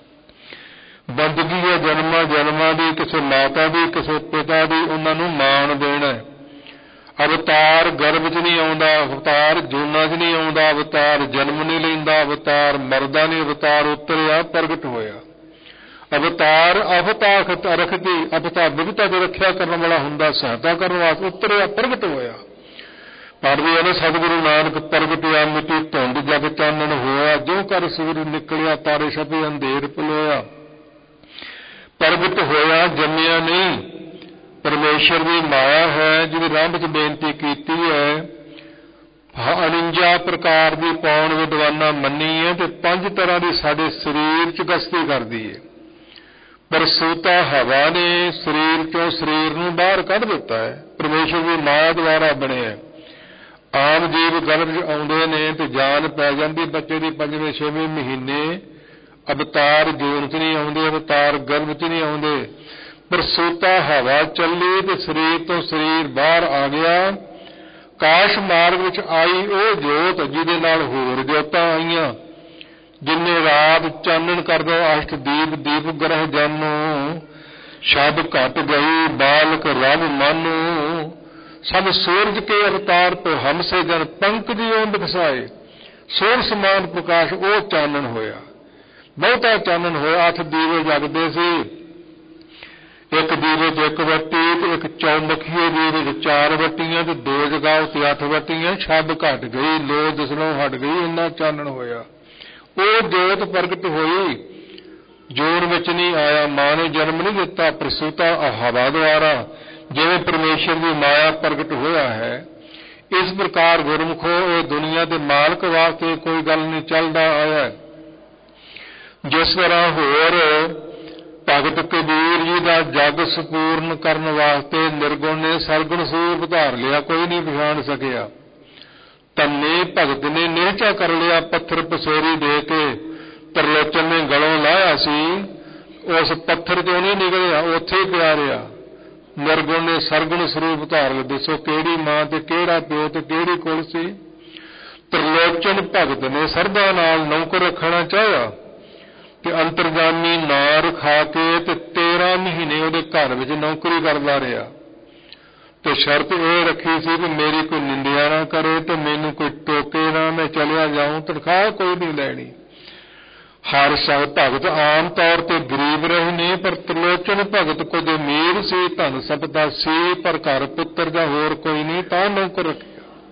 ਬੰਦਗੀ ਹੈ ਜਨਮਾਂ ਜਨਮਾਂ ਦੀ, ਕਿਸੇ ਮਾਤਾ ਦੀ ਕਿਸੇ ਪਿਤਾ ਦੀ, ਉਹਨਾਂ ਨੂੰ ਮਾਣ ਦੇਣਾ। ਅਵਤਾਰ ਗਰਭ 'ਚ ਨਹੀਂ ਆਉਂਦਾ, ਅਵਤਾਰ ਜੂਨਾਂ 'ਚ ਨਹੀਂ ਆਉਂਦਾ, ਅਵਤਾਰ ਜਨਮ ਨਹੀਂ ਲੈਂਦਾ, ਅਵਤਾਰ ਮਰਦਾ ਨਹੀਂ, ਅਵਤਾਰ ਉਤਰਿਆ ਪ੍ਰਗਟ ਹੋਇਆ। ਅਵਤਾਰ ਅਵਤਾਖਤ ਰਖਤੀ, ਅਵਤਾਰ ਵਿਵਤਾ ਦੀ ਰੱਖਿਆ ਕਰਨ ਵਾਲਾ ਹੁੰਦਾ, ਸਹਾਇਤਾ ਕਰਨ ਵਾਸਤੇ ਉਤਰਿਆ ਪ੍ਰਗਟ ਹੋਇਆ। ਪੜ੍ਹਦੇ ਹਨ ਸਤਿਗੁਰੂ ਨਾਨਕ ਪ੍ਰਗਟਿਆ ਮਿੱਟੀ ਧੁੰਦ ਜਗ ਚਾਨਣ ਹੋਇਆ। ਜੋ ਕਰ ਸੂਰਜ ਨਿਕਲਿਆ ਤਾਰੇ ਛਪੇ ਅੰਧੇਰ ਪਲੋਇਆ। ਪ੍ਰਗਟ ਹੋਇਆ, ਜੰਮਿਆ ਨਹੀਂ। ਪਰਮੇਸ਼ਰ ਦੀ ਮਾਇਆ ਹੈ, ਜਿਹਦੀ ਆਰੰਭ 'ਚ ਬੇਨਤੀ ਕੀਤੀ ਹੈ। ਉਣੰਜਾ ਪ੍ਰਕਾਰ ਦੀ ਪੌਣ ਵਿਦਵਾਨਾਂ ਮੰਨੀ ਹੈ ਤੇ ਪੰਜ ਤਰ੍ਹਾਂ ਦੀ ਸਾਡੇ ਸਰੀਰ 'ਚ ਗਸਤੀ ਕਰਦੀ ਹੈ। ਪਰ ਸੂਤਾ ਹਵਾ ਨੇ ਸਰੀਰ 'ਚੋਂ ਸਰੀਰ ਨੂੰ ਬਾਹਰ ਕੱਢ ਦਿੱਤਾ ਹੈ। ਪਰਮੇਸ਼ਰ ਦੀ ਮਾਇਆ ਦੁਆਰਾ ਬਣਿਆ। ਆਮ ਜੀਵ ਗਰਭ 'ਚ ਆਉਂਦੇ ਨੇ ਤੇ ਜਾਨ ਪੈ ਜਾਂਦੀ ਬੱਚੇ ਦੀ ਪੰਜਵੇਂ ਛੇਵੇਂ ਮਹੀਨੇ। ਅਵਤਾਰ ਜੂਨ 'ਚ ਨਹੀਂ ਆਉਂਦੇ, ਅਵਤਾਰ ਗਰਭ 'ਚ ਨਹੀਂ ਆਉਂਦੇ। ਪਰ ਸੂਤਾ ਹਵਾ ਚੱਲੀ ਤੇ ਸਰੀਰ ਤੋਂ ਸਰੀਰ ਬਾਹਰ ਆ ਗਿਆ। ਕਾਸ਼ ਮਾਰਗ ਵਿੱਚ ਆਈ ਉਹ ਜੋਤ ਜਿਹਦੇ ਨਾਲ ਹੋਰ ਜੋਤਾਂ ਆਈਆਂ। ਜਿੰਨੇ ਰਾਤ ਚਾਨਣ ਕਰਦਾ ਅਸ਼ਟ ਦੀਪ ਦੀਪ ਗ੍ਰਹਿ ਜਾਨੋ। ਸ਼ਬ ਘਟ ਗਈ ਬਾਲਕ ਰਬ ਮਾਨੋ। ਸਭ ਸੂਰਜ ਕੇ ਅਵਤਾਰ ਤੋਂ ਹਮਸੇ ਜਨ ਪੰਕਜ ਓਮ ਬਖਸਾਏ। ਸੂਰਜ ਸਮਾਨ ਪ੍ਰਕਾਸ਼ ਉਹ ਚਾਨਣ ਹੋਇਆ, ਬਹੁਤਾ ਚਾਨਣ ਹੋਇਆ। ਅੱਠ ਦੀਵੇ ਜਗਦੇ ਸੀ, ਇੱਕ ਦੀਵੇ 'ਚ ਇੱਕ ਵੱਟੀ ਤੇ ਇੱਕ ਚੌਮੁਖੀਏ ਦੀਵੇ 'ਚ ਚਾਰ ਵੱਟੀਆਂ ਤੇ ਦੋ ਜਗਾਓ ਤੇ ਅੱਠ ਵੱਟੀਆਂ। ਛੱਬ ਘਟ ਗਈ, ਲੋ ਦਿਸਣੋਂ ਹਟ ਗਈ, ਇੰਨਾ ਚਾਨਣ ਹੋਇਆ। ਉਹ ਜੋਤ ਪ੍ਰਗਟ ਹੋਈ, ਜੋਰ ਵਿੱਚ ਨਹੀਂ ਆਇਆ। ਮਾਂ ਨੇ ਜਨਮ ਨਹੀਂ ਦਿੱਤਾ, ਪ੍ਰਸੂਤਾ ਹਵਾ ਦੁਆਰਾ ਜਿਵੇਂ ਪਰਮੇਸ਼ਰ ਦੀ ਮਾਇਆ ਪ੍ਰਗਟ ਹੋਇਆ ਹੈ। ਇਸ ਪ੍ਰਕਾਰ ਗੁਰਮੁਖੋ ਇਹ ਦੁਨੀਆ ਦੇ ਮਾਲਕ ਵਾਸਤੇ ਕੋਈ ਗੱਲ ਨਹੀਂ ਚੱਲਦਾ ਆਇਆ। ਜਿਸ ਤਰ੍ਹਾਂ ਹੋਰ ਭਗਤ ਕਬੀਰ ਜੀ ਦਾ ਜਗ ਸੰਪੂਰਨ ਕਰਨ ਵਾਸਤੇ ਨਿਰਗੁਣ ਨੇ ਸਰਗੁਣ ਸਰੂਪ ਧਾਰ ਲਿਆ, ਕੋਈ ਨਹੀਂ ਪਛਾਣ ਸਕਿਆ। ਧੰਨੇ ਭਗਤ ਨੇ ਨਿਹਚਾ ਕਰ ਲਿਆ, ਪੱਥਰ ਪਸੋਰੀ ਦੇ ਕੇ ਤਰਲੋਚਨ ਨੇ ਗਲੋਂ ਲਾਇਆ ਸੀ, ਉਸ ਪੱਥਰ ਤੋਂ ਨਹੀਂ ਨਿਕਲਿਆ, ਉੱਥੇ ਹੀ ਪਿਆ ਰਿਹਾ। ਨਿਰਗੁਣ ਨੇ ਸਰਗੁਣ ਸਰੂਪ ਧਾਰ ਲਿਆ। ਦੱਸੋ ਕਿਹੜੀ ਮਾਂ ਤੇ ਕਿਹੜਾ ਪਿਓ ਤੇ ਕਿਹੜੀ ਕੁਲ ਸੀ। ਤਰਲੋਚਨ ਭਗਤ ਨੇ ਸਰਦਾ ਨਾਲ ਨੌਕਰ ਰੱਖਣਾ ਚਾਹਿਆ ਤੇ ਅੰਤਰਜਾਮੀ ਨਾਂ ਰਖਾ ਕੇ ਤੇ ਤੇਰਾਂ ਮਹੀਨੇ ਉਹਦੇ ਘਰ ਵਿੱਚ ਨੌਕਰੀ ਕਰਦਾ ਰਿਹਾ ਤੇ ਸ਼ਰਤ ਇਹ ਰੱਖੀ ਸੀ ਕਿ ਮੇਰੀ ਕੋਈ ਨਿੰਦਿਆ ਨਾ ਕਰੇ ਤੇ ਮੈਨੂੰ ਕੋਈ ਟੋਕੇ ਨਾ, ਮੈਂ ਚਲਿਆ ਜਾਊਂ, ਤਨਖਾਹ ਕੋਈ ਨਹੀਂ ਲੈਣੀ। ਹਰ ਸਭ ਭਗਤ ਆਮ ਤੌਰ ਤੇ ਗਰੀਬ ਰਹੇ ਨੇ, ਪਰ ਤ੍ਰਿਲੋਚਨ ਭਗਤ ਕੁਝ ਅਮੀਰ ਸੀ, ਧਨ ਸੰਪਦਾ ਸੀ, ਪਰ ਘਰ ਪੁੱਤਰ ਜਾਂ ਹੋਰ ਕੋਈ ਨਹੀਂ, ਤਾਂ ਨੌਕਰ ਰੱਖਿਆ।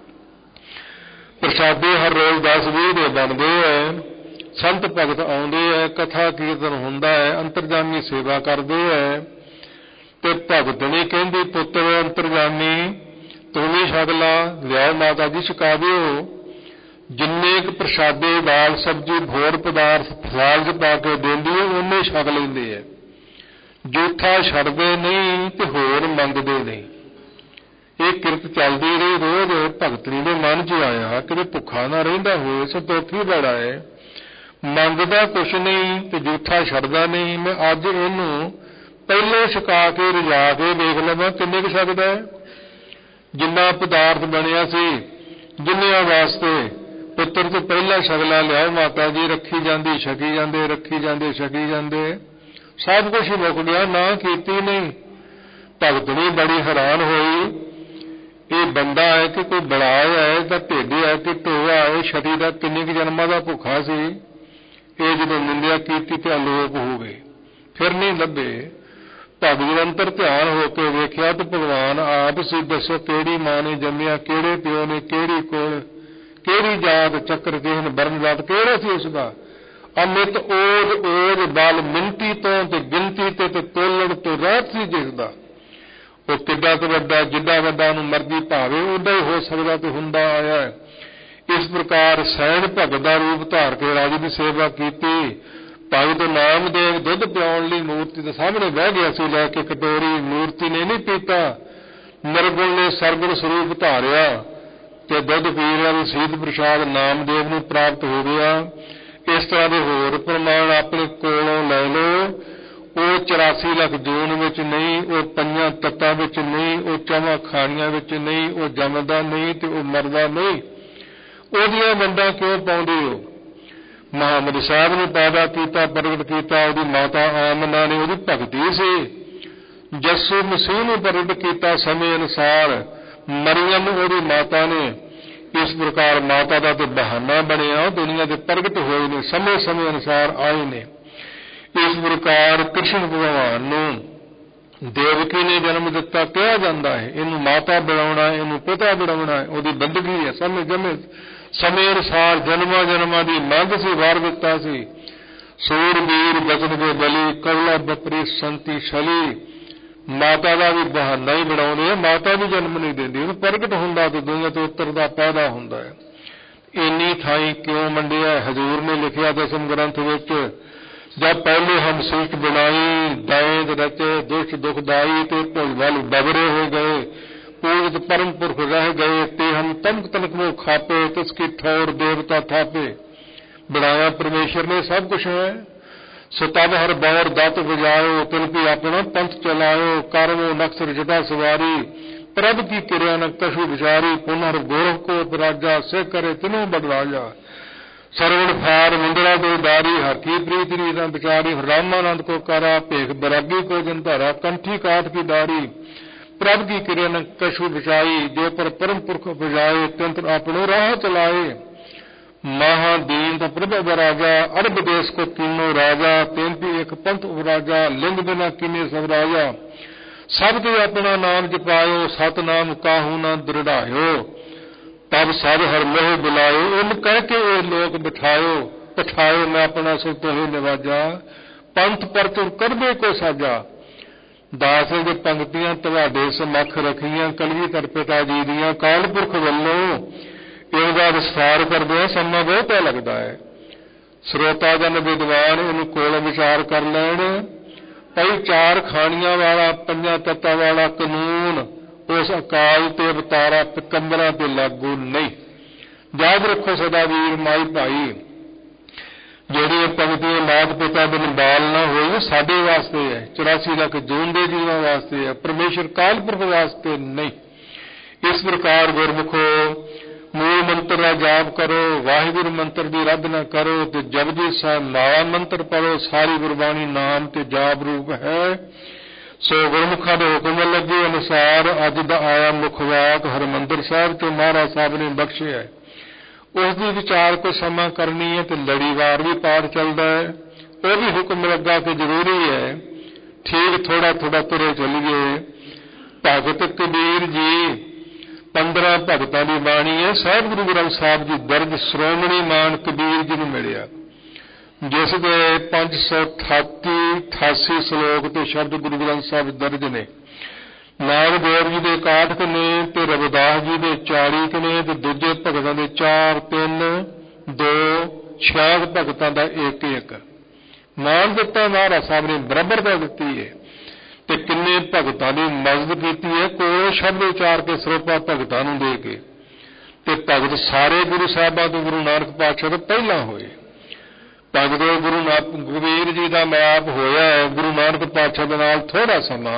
ਪ੍ਰਸ਼ਾਦੇ ਹਰ ਰੋਜ਼ ਦਸ ਵੀਹ ਦੇ ਬਣਦੇ ਹੈ, ਸੰਤ ਭਗਤ ਆਉਂਦੇ ਹੈ, ਕਥਾ ਕੀਰਤਨ ਹੁੰਦਾ ਹੈ, ਅੰਤਰਜਾਮੀ ਸੇਵਾ ਕਰਦੇ ਹੈ। ਤੇ ਭਗਤ ਨੇ ਕਹਿੰਦੀ ਪੁੱਤਰ ਅੰਤਰਜਾਮੀ ਤੂੰ ਵੀ ਛਕ ਲਾ, ਲਿਆਓ ਮਾਤਾ ਜੀ ਛਕਾ ਦਿਓ। ਜਿੰਨੇ ਕੁ ਪ੍ਰਸ਼ਾਦੇ ਦਾਲ ਸਬਜ਼ੀ ਭੋਰ ਪਦਾਰਥ ਫਲਾਲ ਚ ਪਾ ਕੇ ਦਿੰਦੀ ਹੈ ਉਹਨੇ ਛਕ ਲੈਂਦੇ ਹੈ, ਜੂਠਾ ਛੱਡਦੇ ਨਹੀਂ ਤੇ ਹੋਰ ਮੰਗਦੇ ਨਹੀਂ। ਇਹ ਕਿਰਤ ਚੱਲਦੀ ਰਹੀ ਰੋਜ਼। ਭਗਤਣੀ ਦੇ ਮਨ ਚ ਆਇਆ ਕਿ ਭੁੱਖਾ ਨਾ ਰਹਿੰਦਾ ਹੋਏ, ਸੰਤੋਖੀ ਬੜਾ ਹੈ, ਮੰਗਦਾ ਕੁਛ ਨਹੀਂ ਤੇ ਜੂਠਾ ਛੱਡਦਾ ਨਹੀਂ, ਮੈਂ ਅੱਜ ਇਹਨੂੰ ਪਹਿਲੇ ਛਕਾ ਕੇ ਰਜਾ ਕੇ ਦੇਖ ਲਵਾਂ ਕਿੰਨੇ ਕੁ ਛਕਦਾ ਹੈ। ਜਿੰਨਾ ਪਦਾਰਥ ਬਣਿਆ ਸੀ ਜਿੰਨਿਆਂ ਵਾਸਤੇ ਪੁੱਤਰ ਤੋਂ ਪਹਿਲਾਂ ਛਕਲਾ ਲਿਆਓ ਮਾਤਾ ਜੀ, ਰੱਖੀ ਜਾਂਦੀ ਛਕੀ ਜਾਂਦੇ, ਰੱਖੀ ਜਾਂਦੇ ਛਕੀ ਜਾਂਦੇ, ਸਭ ਕੁਛ ਹੀ ਮੁੱਕ ਗਿਆ, ਨਾ ਕੀਤੀ ਨਹੀਂ। ਭਗਤਣੀ ਬੜੀ ਹੈਰਾਨ ਹੋਈ, ਇਹ ਬੰਦਾ ਹੈ ਕਿ ਕੋਈ ਬੜਾ ਹੈ ਤਾਂ ਢਿੱਡ ਹੈ ਕਿ ਢੋਆ ਹੈ, ਛਟੀ ਦਾ ਕਿੰਨੇ ਕੁ ਜਨਮਾਂ ਦਾ ਭੁੱਖਾ ਸੀ। ਇਹ ਜਦੋਂ ਨਿੰਦਿਆ ਕੀਤੀ ਤੇ ਅਲੋਪ ਹੋ ਗਏ, ਫਿਰ ਨਹੀਂ ਲੱਭੇ। ਭਗਤ ਅੰਤਰ ਧਿਆਨ ਹੋ ਕੇ ਵੇਖਿਆ ਤੇ ਭਗਵਾਨ ਆਪ ਸੀ, ਦੱਸੋ ਕਿਹੜੀ ਮਾਂ ਨੇ ਜੰਮਿਆ, ਕਿਹੜੇ ਪਿਓ ਨੇ, ਕਿਹੜੀ ਕੋਲ, ਕਿਹੜੀ ਜਾਤ ਚੱਕਰ ਕਿਸੇ ਨੇ ਬਰਨ ਜਾਤ ਕਿਹੜਾ ਸੀ ਉਸਦਾ। ਅਮਿਤ ਓਜ ਓਜ ਬਲ ਮਿੰਤੀ ਤੋਂ ਤੇ ਗਿਣਤੀ ਤੇ ਤੇ ਤੋਲਣ ਤੋਂ ਰਾਤ ਸੀ ਜਿਸਦਾ। ਉਹ ਕਿੱਡਾ ਕੁ ਵੱਡਾ, ਜਿੱਡਾ ਵੱਡਾ ਉਹਨੂੰ ਮਰਜ਼ੀ ਭਾਵੇ ਉਡਾ ਹੀ ਹੋ ਸਕਦਾ ਤੇ ਹੁੰਦਾ ਆਇਆ। ਇਸ ਪ੍ਰਕਾਰ ਸੈਣ ਭਗਤ ਦਾ ਰੂਪ ਧਾਰ ਕੇ ਰਾਜੇ ਦੀ ਸੇਵਾ ਕੀਤੀ। ਭਗਤ ਨਾਮਦੇਵ ਦੁੱਧ ਪਿਆਉਣ ਲਈ ਮੂਰਤੀ ਦੇ ਸਾਹਮਣੇ ਬਹਿ ਗਿਆ ਸੀ ਲੈ ਕੇ ਕਟੋਰੀ, ਮੂਰਤੀ ਨੇ ਨਹੀਂ ਪੀਤਾ, ਨਿਰਗੁਣ ਨੇ ਸਰਗੁਣ ਸਰੂਪ ਧਾਰਿਆ ਤੇ ਦੁੱਧ ਪੀ ਰਿਹਾ ਵੀ ਸੀਤ ਪ੍ਰਸ਼ਾਦ ਨਾਮਦੇਵ ਨੂੰ ਪ੍ਰਾਪਤ ਹੋ ਗਿਆ। ਇਸ ਤਰ੍ਹਾਂ ਦੇ ਹੋਰ ਪ੍ਰਮਾਣ ਆਪਣੇ ਕੋਲੋਂ ਲੈ ਲਓ। ਉਹ ਚੁਰਾਸੀ ਲੱਖ ਜੂਨ ਵਿੱਚ ਨਹੀਂ, ਉਹ ਪੰਜਾਂ ਤੱਤਾਂ ਵਿੱਚ ਨਹੀਂ, ਉਹ ਚੌਵਾਂ ਖਾਣੀਆਂ ਵਿੱਚ ਨਹੀਂ, ਉਹ ਜੰਮਦਾ ਨਹੀਂ ਤੇ ਉਹ ਮਰਦਾ ਨਹੀਂ। ਉਹਦੀਆਂ ਵੰਡਾਂ ਕਿਉਂ ਪਾਉਂਦੇ ਹੋ? ਮੁਹੰਮਦ ਸਾਹਿਬ ਨੂੰ ਪੈਦਾ ਕੀਤਾ, ਪ੍ਰਗਟ ਕੀਤਾ, ਉਹਦੀ ਮਾਤਾ ਆਮਨਾ ਨੇ ਉਹਦੀ ਭਗਤੀ ਸੀ। ਯਸੂ ਮਸੀਹ ਨੂੰ ਪ੍ਰਗਟ ਕੀਤਾ ਸਮੇਂ ਅਨੁਸਾਰ, ਮਰੀਅਮ ਉਹਦੀ ਮਾਤਾ ਨੇ। ਇਸ ਪ੍ਰਕਾਰ ਮਾਤਾ ਦਾ ਤੇ ਬਹਾਨਾ ਬਣਿਆ, ਦੁਨੀਆ ਦੇ ਪ੍ਰਗਟ ਹੋਏ ਨੇ, ਸਮੇਂ ਸਮੇਂ ਅਨੁਸਾਰ ਆਏ ਨੇ। ਇਸ ਪ੍ਰਕਾਰ ਕ੍ਰਿਸ਼ਨ ਭਗਵਾਨ ਨੂੰ ਦੇਵਕੀ ਨੇ ਜਨਮ ਦਿੱਤਾ ਕਿਹਾ ਜਾਂਦਾ ਹੈ। ਇਹਨੂੰ ਮਾਤਾ ਬਣਾਉਣਾ, ਇਹਨੂੰ ਪਿਤਾ ਬਣਾਉਣਾ ਉਹਦੀ ਬੰਦਗੀ ਹੈ। ਸਮੇਂ ਜਮੇ ਸਮੇਂ ਅਨੁਸਾਰ ਜਨਮਾਂ ਜਨਮਾਂ ਦੀ ਮੰਗ ਸੀ, ਵਾਰ ਦਿੱਤਾ ਸੀ। ਸੂਰਬੀਰ ਬਚਨ ਦੇ ਬਲੀ, ਕਵਲਾ ਬਪਰੀ ਸੰਤੀ ਛਲੀ। ਮਾਤਾ ਦਾ ਵੀ ਬਹਾਨਾ ਹੀ ਬਣਾਉਂਦੇ ਆ, ਮਾਤਾ ਵੀ ਜਨਮ ਨਹੀਂ ਦਿੰਦੀ, ਉਹਨੂੰ ਪ੍ਰਗਟ ਹੁੰਦਾ ਤੇ ਦੁਨੀਆ ਤੋਂ ਉੱਤਰ ਦਾ ਪੈਦਾ ਹੁੰਦਾ ਹੈ। ਇੰਨੀ ਥਾਈਂ ਕਿਉਂ ਮੰਡਿਆ? ਹਜ਼ੂਰ ਨੇ ਲਿਖਿਆ ਦਸਮ ਗ੍ਰੰਥ ਵਿੱਚ, ਜਦ ਪਹਿਲੇ ਹਮ ਸ੍ਰਿਸ਼ਟ ਬਣਾਈ, ਦੈਂਤ ਰਚੇ ਦੁਸ਼ਟ ਦੁਖਦਾਈ, ਤੇ ਭੁਜ ਵੱਲ ਬਬਰੇ ਹੋ ਗਏ, ਪੂਜਤ परम पुरख रह गए, ते हम तनक तनक वो खापे, तिसकी ठौर देवता थापे। बनाया परमेश्वर ने सब कुछ है, सो तब हर बौर दत्त बजायो, तिल की अपना पंथ चलायो, करवो नक्सर जटा सवारी, प्रभ की क्रिया न कछु विचारी, पुनर् गोरख को राजा से करे तिनो बड़ राजा। सरवण फार मुंदरा दो दारी, हर की प्रीति रीता बिचारी, रामानंद को करा भेख बैरागी को जन धारा, कंठी काठ की दारी, प्रभ की किरण कछु बिछाई, जो पर परम पुरख बुझाए, तंत्र अपनो राह चलाए। महादीन तो प्रभ राजा, अरब देश को तीनों राजा, तेंती एक पंथ उपराजा, लिंग बिना किने सब राजा। सब के अपना नाम जपायो, सत नाम काहू न दृढ़ायो, तब सब हर मोह बुलायो, उन कह के ये लोग बिठायो, पठायो मैं अपना सो तोहे निवाजा, पंथ पर तुर कर दे को साजा। दास ਦੇ ਪੰਕਤੀਆਂ ਤੁਹਾਡੇ ਸਮੱਖ ਰੱਖੀਆਂ ਕਲਗੀਧਰ ਪਿਤਾ ਜੀ ਦੀਆਂ, ਕਾਲ ਪੁਰਖ ਵੱਲੋਂ ਇਹਦਾ ਵਿਸਥਾਰ ਕਰਦੇ ਸਮਾਂ ਬਹੁਤ ਲੱਗਦਾ ਹੈ। ਸਰੋਤਾ ਜਨ ਵਿਦਵਾਨ ਇਹਨੂੰ ਕੋਲ ਵਿਚਾਰ ਕਰ ਲੈਣ। ਭਾਈ ਚਾਰ ਖਾਣੀਆਂ ਵਾਲਾ, ਪੰਜਾਂ ਤੱਤਾਂ ਵਾਲਾ ਕਾਨੂੰਨ ਉਸ ਅਕਾਲ ਤੇ ਅਵਤਾਰਾ ਪਿਕੰਬਰਾਂ ਤੇ ਲਾਗੂ ਨਹੀਂ। ਯਾਦ ਰੱਖੋ ਸਦਾ ਵੀਰ ਮਾਈ ਭਾਈ, ਜਿਹੜੀ ਪੰਕਤੀ ਮਾਤ ਪਿਤਾ ਬਿਨ ਬਾਲ ਨਾ ਹੋਈ ਸਾਡੇ ਵਾਸਤੇ ਹੈ, ਚੁਰਾਸੀ ਲੱਖ ਜੂਨ ਦੇ ਜੀਵਾਂ ਵਾਸਤੇ ਹੈ, ਪਰਮੇਸ਼ਰ ਕਾਲ ਪੁਰਖ ਵਾਸਤੇ ਨਹੀਂ। ਇਸ ਪ੍ਰਕਾਰ ਗੁਰਮੁਖੋ मूल मंत्र का जाप करो, वाहिगुरु मंत्र की आराधना करो, तो जपजी साहिब माला मंत्र पढ़ो। सारी गुरबाणी नाम ते जाप रूप है। सो गुरमुखा के हुक्म लगे अनुसार अज दा आया मुखवाक हरमंदिर साहब चो महाराज साहब ने बख्शे है। उसकी विचार को समा करनी है तो लड़ीवार भी पाठ चलता है, वो भी हुक्म लगा कि जरूरी है। ठीक थोड़ा थोड़ा तुरे चलिए। भगत कबीर जी पंद्रह भगतों की बाणी है, साहिब गुरु ग्रंथ साहब जी दर्ज श्रोमणी मान कबीर जी ने मिलिया, जिस दे पांच सौ अठाती अठासी श्लोक ते शब्द गुरु ग्रंथ साहब दर्ज ने। नानक देव जी के इकाहठ ने ते रविदास जी के चाली ने ते दूजे भगतों के चार तीन दो छियाठ भगतों का एक एक मान दिता महाराज साहब ने, बराबरता दी है। ते किन्ने भगतां दी मदद की है, कोई शब्द उचार के सरोपा भगतां नूं दे के। ते भगत सारे गुरु साहिबां तो गुरु नानक पातशाह तो पहला होए। भगत गुरु कबीर जी का मिलाप होया है गुरु नानक पातशाह दे नाल थोड़ा समा।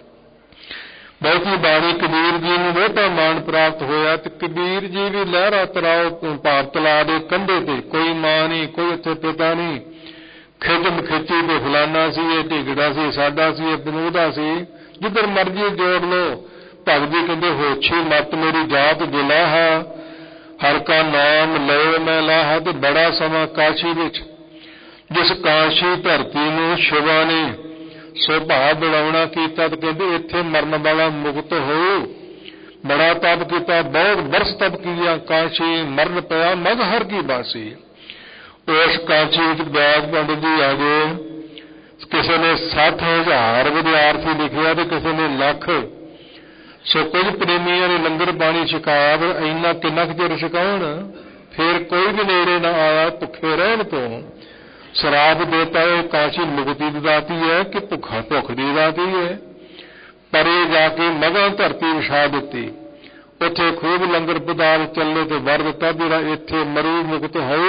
बहुती बाणी कबीर जी नूं बहुता मान प्राप्त होया। ते कबीर जी भी लहरा तराओ भाव तला दे कंधे ते, कोई मां नहीं, कोई उत्थे पिता नहीं। खिचम खिची तो फलाना सी, ढिगड़ा सी, साडा सी, बनूदा सी, जिधर मर्जी जोड़ लो। भगत जी कहते होछी मत मेरी जात जुलाहा, हर का नाम लो मैं लाहा। तो बड़ा समा काशी विच जिस काशी धरती नूं शिवा ने सुभा बढ़ाउणा कीता, तो कहते इत्थे मरन वाला मुक्त हो। बड़ा तप किया, बहुत बरस तप किया, काशी मरन पया मगहर की बासी। उस कांची बैग पंडित जी आ गए। किसी ने सठ हजार विद्यार्थी लिखिया तो किसी ने लख। सो कुछ प्रेमियों ने लंगर पानी छकाया, इन्ना किन्ना चिर छकाउण, फिर कोई भी नेड़े ना आया भुखे रहन तो। शराब देता है काशी मुक्ति दी दाती है कि भुखा भुख दी दाती है। परे जाके मगह धरती विछा दी, उत्थे खूब लंगर पदार्थ चले तो वर दिता मेरा इत्थे मरू मुक्त हो।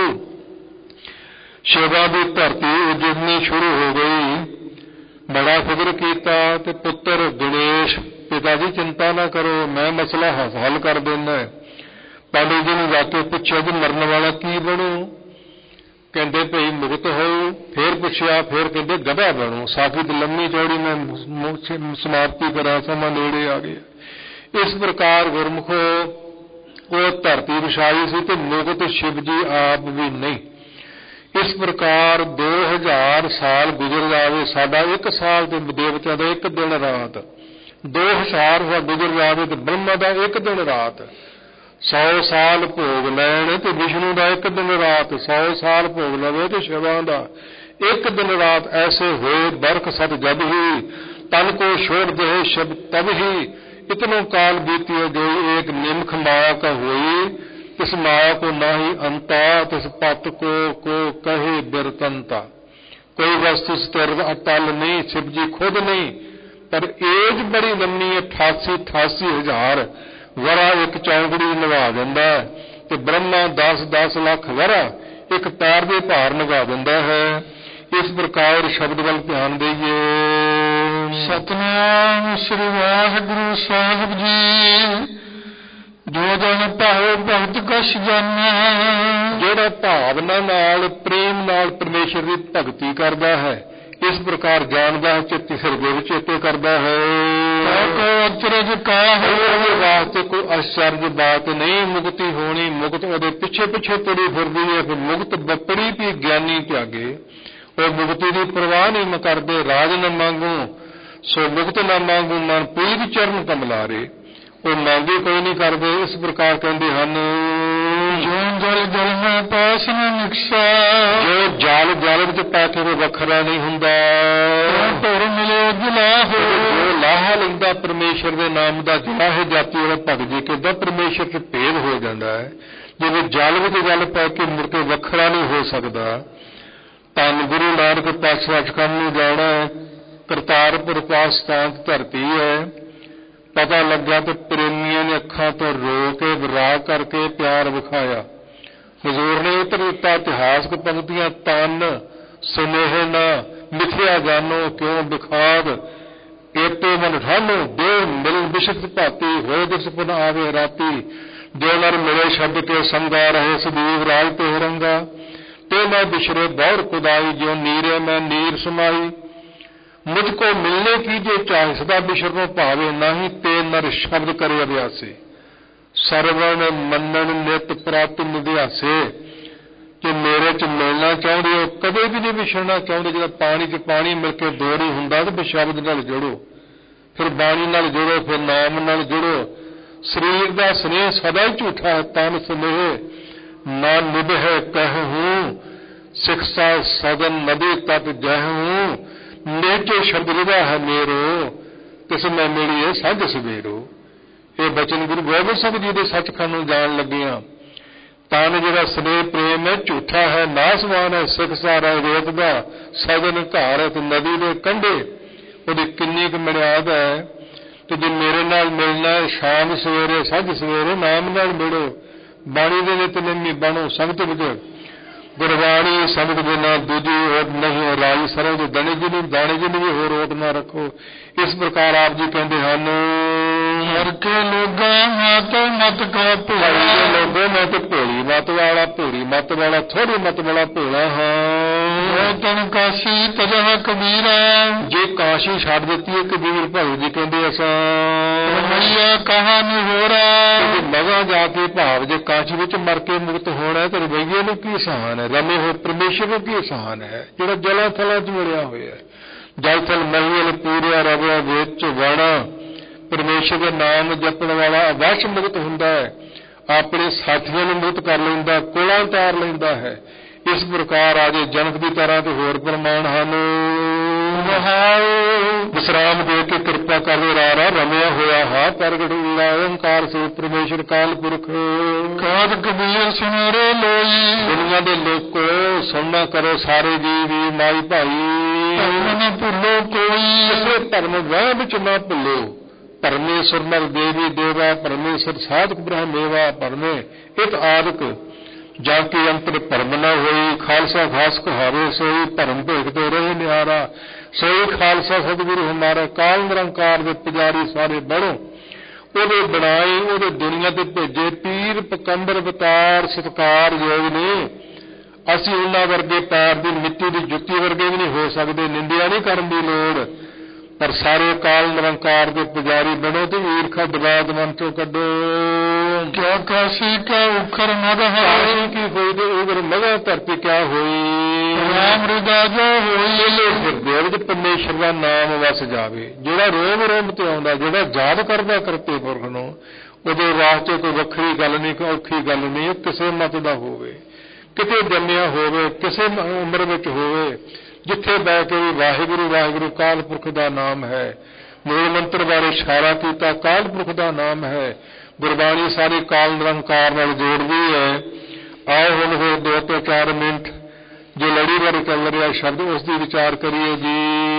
शिवा की धरती उजड़नी शुरू हो गई। बड़ा फिक्र किया ते पुत्र गणेश पिता जी चिंता ना करो, मैं मसला हल कर देना। पंडित जी ने जाके पूछा जी मरन वाला की बनू, कहते भाई मुक्त हो। फिर पूछया, फिर कहते गधा बनू। साखी तो लम्मी चौड़ी मैं समाप्ति करा, समा नेड़े आ गया। इस प्रकार गुरमुखो वो धरती विछाई सी ते मुक्त शिव जी आप भी नहीं। इस प्रकार दो हजार साल गुजर जावे, साडा एक साल तो देवतिया का एक दिन रात, दो हजार साल गुजर जावे तो ब्रह्मा का एक दिन रात, सौ साल भोग लैण तो विष्णु का एक दिन रात, सौ साल भोग लवे तो शिवा का एक दिन रात। ऐसे होए बरख सत जब ही, तन को छोड़ दे शब तब ही। इतनो काल बीती गई, एक निमख माया का हुई, इस माया को ना ही अंता, तिस पत को को कहे बिरतंता। कोई वस्तु स्थिर अटल नहीं, शिव जी खुद नहीं, पर एज बड़ी लम्मी है, अठासी अठासी हजार वरा एक चौंकड़ी निभा दिंदा है, ते ब्रह्मा दस दस लाख वरा एक पैर दे भार निभा दिंदा है। इस प्रकार शब्द वल ध्यान देइए। सतनाम श्री वाहिगुरु साहिब जी। जो जन भावे भगत कश जाना, जोड़ा भावना नाल प्रेम नाल परमेश्वर की भगती करता है, इस प्रकार जानता है, चित्त हृदय विच चेते करता है। अचरज का वास्ते कोई आश्चर्य बात नहीं, मुक्ति होनी, मुक्त वो पिछे पिछे तुरी फिरदी है। फिर मुक्त बपड़ी भी ज्ञानी त्यागे, और मुक्ति की परवाह नहीं करते। राज न मांगू सो मुक्त न मांगू, मन प्रीत चरण कमलारे, वो मांगे कोई नहीं करते। इस प्रकार कहते हैं जो जल जल में पास न निकसा, जो जल जल में पाके वो वखरा नहीं हुंदा, ढुर मिले जलाह, जो लाहा लेंदा परमेश्वर के नाम का जलाह जाती वाला भगत जी कहता परमेश्वर से भेद हो जाता है। जो वो जल में गल पै के मुड़ के वखरा नहीं हो सकता। धन गुरु नानक पातशाह सचखंड नूं जाना है, करतारपुर पास स्थान धरती है। पता लगा तो प्रेमियों ने अखां तो रो के विराग करके प्यार विखाया। हजूर ने उतर दिता इतिहासक पंक्तियां, तन सुनेह न मिथ्या जानो क्यों विखाद, एतो मन ठानो दे मिल विशत भाती, हो दिस पुन आवे राती, जो नर मिले शब्द के संगा रहे सदीव राज ते रंगा ते मैं बिछरे बौर खुदाई जो नीरे मैं नीर समाई मुझको मिलने की जो चाहे सदा बिछरनो भावे नाही ते नर शब्द करे अभ्यासे सरवण मनन नित प्राप्त निध्यासे कि मेरे च मिलना चाहते हो कदे भी नहीं विछड़ना चाहते जो पानी च पानी मिल के दो नहीं होंदा तो शब्द नाल जोड़ो फिर बाणी नाल जोड़ो फिर नाम नाल जोड़ो शरीर का स्नेह सदा ही झूठा है तन स्नेह ना निभ है कहूँ शिक्षा सदन नदी तट जहूँ नेचे शब्द रिदा है मेरो तिस मैं मिली है सज सवेरो ये बचन गुरु गोबिंद सिंह जी के सचखंड जान लगे हाँ तन जो स्नेह प्रेम है झूठा है नासवान है सिख सहारा रेत का सदन घर है नदी के कंढे वो किन्नी क मर्याद है तो जो मेरे नाल मिलना है शाम सवेरे सज सवेरे नाम नाल मिलो बाणी दे नितनेमी बनो संगत विच गुरबाणी संगत बिना दूजी ओट नहीं राई सरह जो दने जी नहीं दाने जी भी होर ओट ना रखो इस प्रकार आप जी कहते हैं हर के लोगा मत मत का भोला लोगो मैं तो भोली मत वाला भोली मत वाला थोड़ी मत वाला भोला हाँ तन काशी तजह कबीरा जे काशी छड़ दी है कबीर भाऊ जी कहते असा मैया कहा नहीं हो रहा मगा जाके भाव जे काशी विच मर के मुक्त होना है तो रवैये नूं की सहान है रमे हो परमेश्वर नूं की सहान है जिहड़ा जला थला च मिलिया होया जल थल महिल पूरिया रविया विच वाणा परमेश्वर के नाम जपण वाला अवश मुक्त हुंदा है अपने साथियों नूं मुक्त कर लैंदा कोला उतार लैंदा है इस प्रकार आज जनक की तरह तो होर प्रमाण हैं विश्राम दे के कृपा कर रारा रमिया होया हा प्रगट हुआ ओंकार स्वरूप परमेश्वर काल पुरख काद कबीर सुनो रे लोई दुनिया के लोको सुनना करो सारे जीव माई भाई न भुलो कोई इसे धर्म वह विच न भुलो परमेश्वर नर देवी देवा परमेश्वर साधक ब्रह्मेवा परमे एक आदक जाके अंतर भरम न होई खालसा खास कहावे सोई भरम भेजते रहे निहारा सोई खालसा सतगुरु हमारा काल निरंकार दे पुजारी सारे बड़ो ओदे बनाए ओदे दुनिया ते भेजे पीर पकंबर अवतार सत्कार योग ने असी उन्हां वर्गे पैर दी मिट्टी दी जुत्ती वर्गे भी नहीं हो सकते निंदिया नहीं करन दी लोड़ पर सारे काल निरंकार के पुजारी बनो तो ईर्खा दबाद मन चो कदो क्या काशी का उखर मग काशी की होई तो उगर मग धरती क्या होई राम हृदय जो होई फिर देव परमेश्वर का नाम वस जावे जेड़ा रोम रोम ते आउंदा जेड़ा याद करदा करते पुरख नूं उहदे वास्ते कोई वखरी गल नहीं औखी गल नहीं किसे मत दा होवे किते जन्मिया होवे किसे उम्र विच होवे जिथे बह के भी वाहिगुरु वाहिगुरु काल पुरख का नाम है मूल मंत्र बारे इशारा किया काल पुरख का नाम है गुरबाणी सारी काल निरंकार नाल जोड़ती है आओ हुण होर दो तो चार मिनट जो लड़ी बारे चल रहा शब्द उसकी विचार करिए जी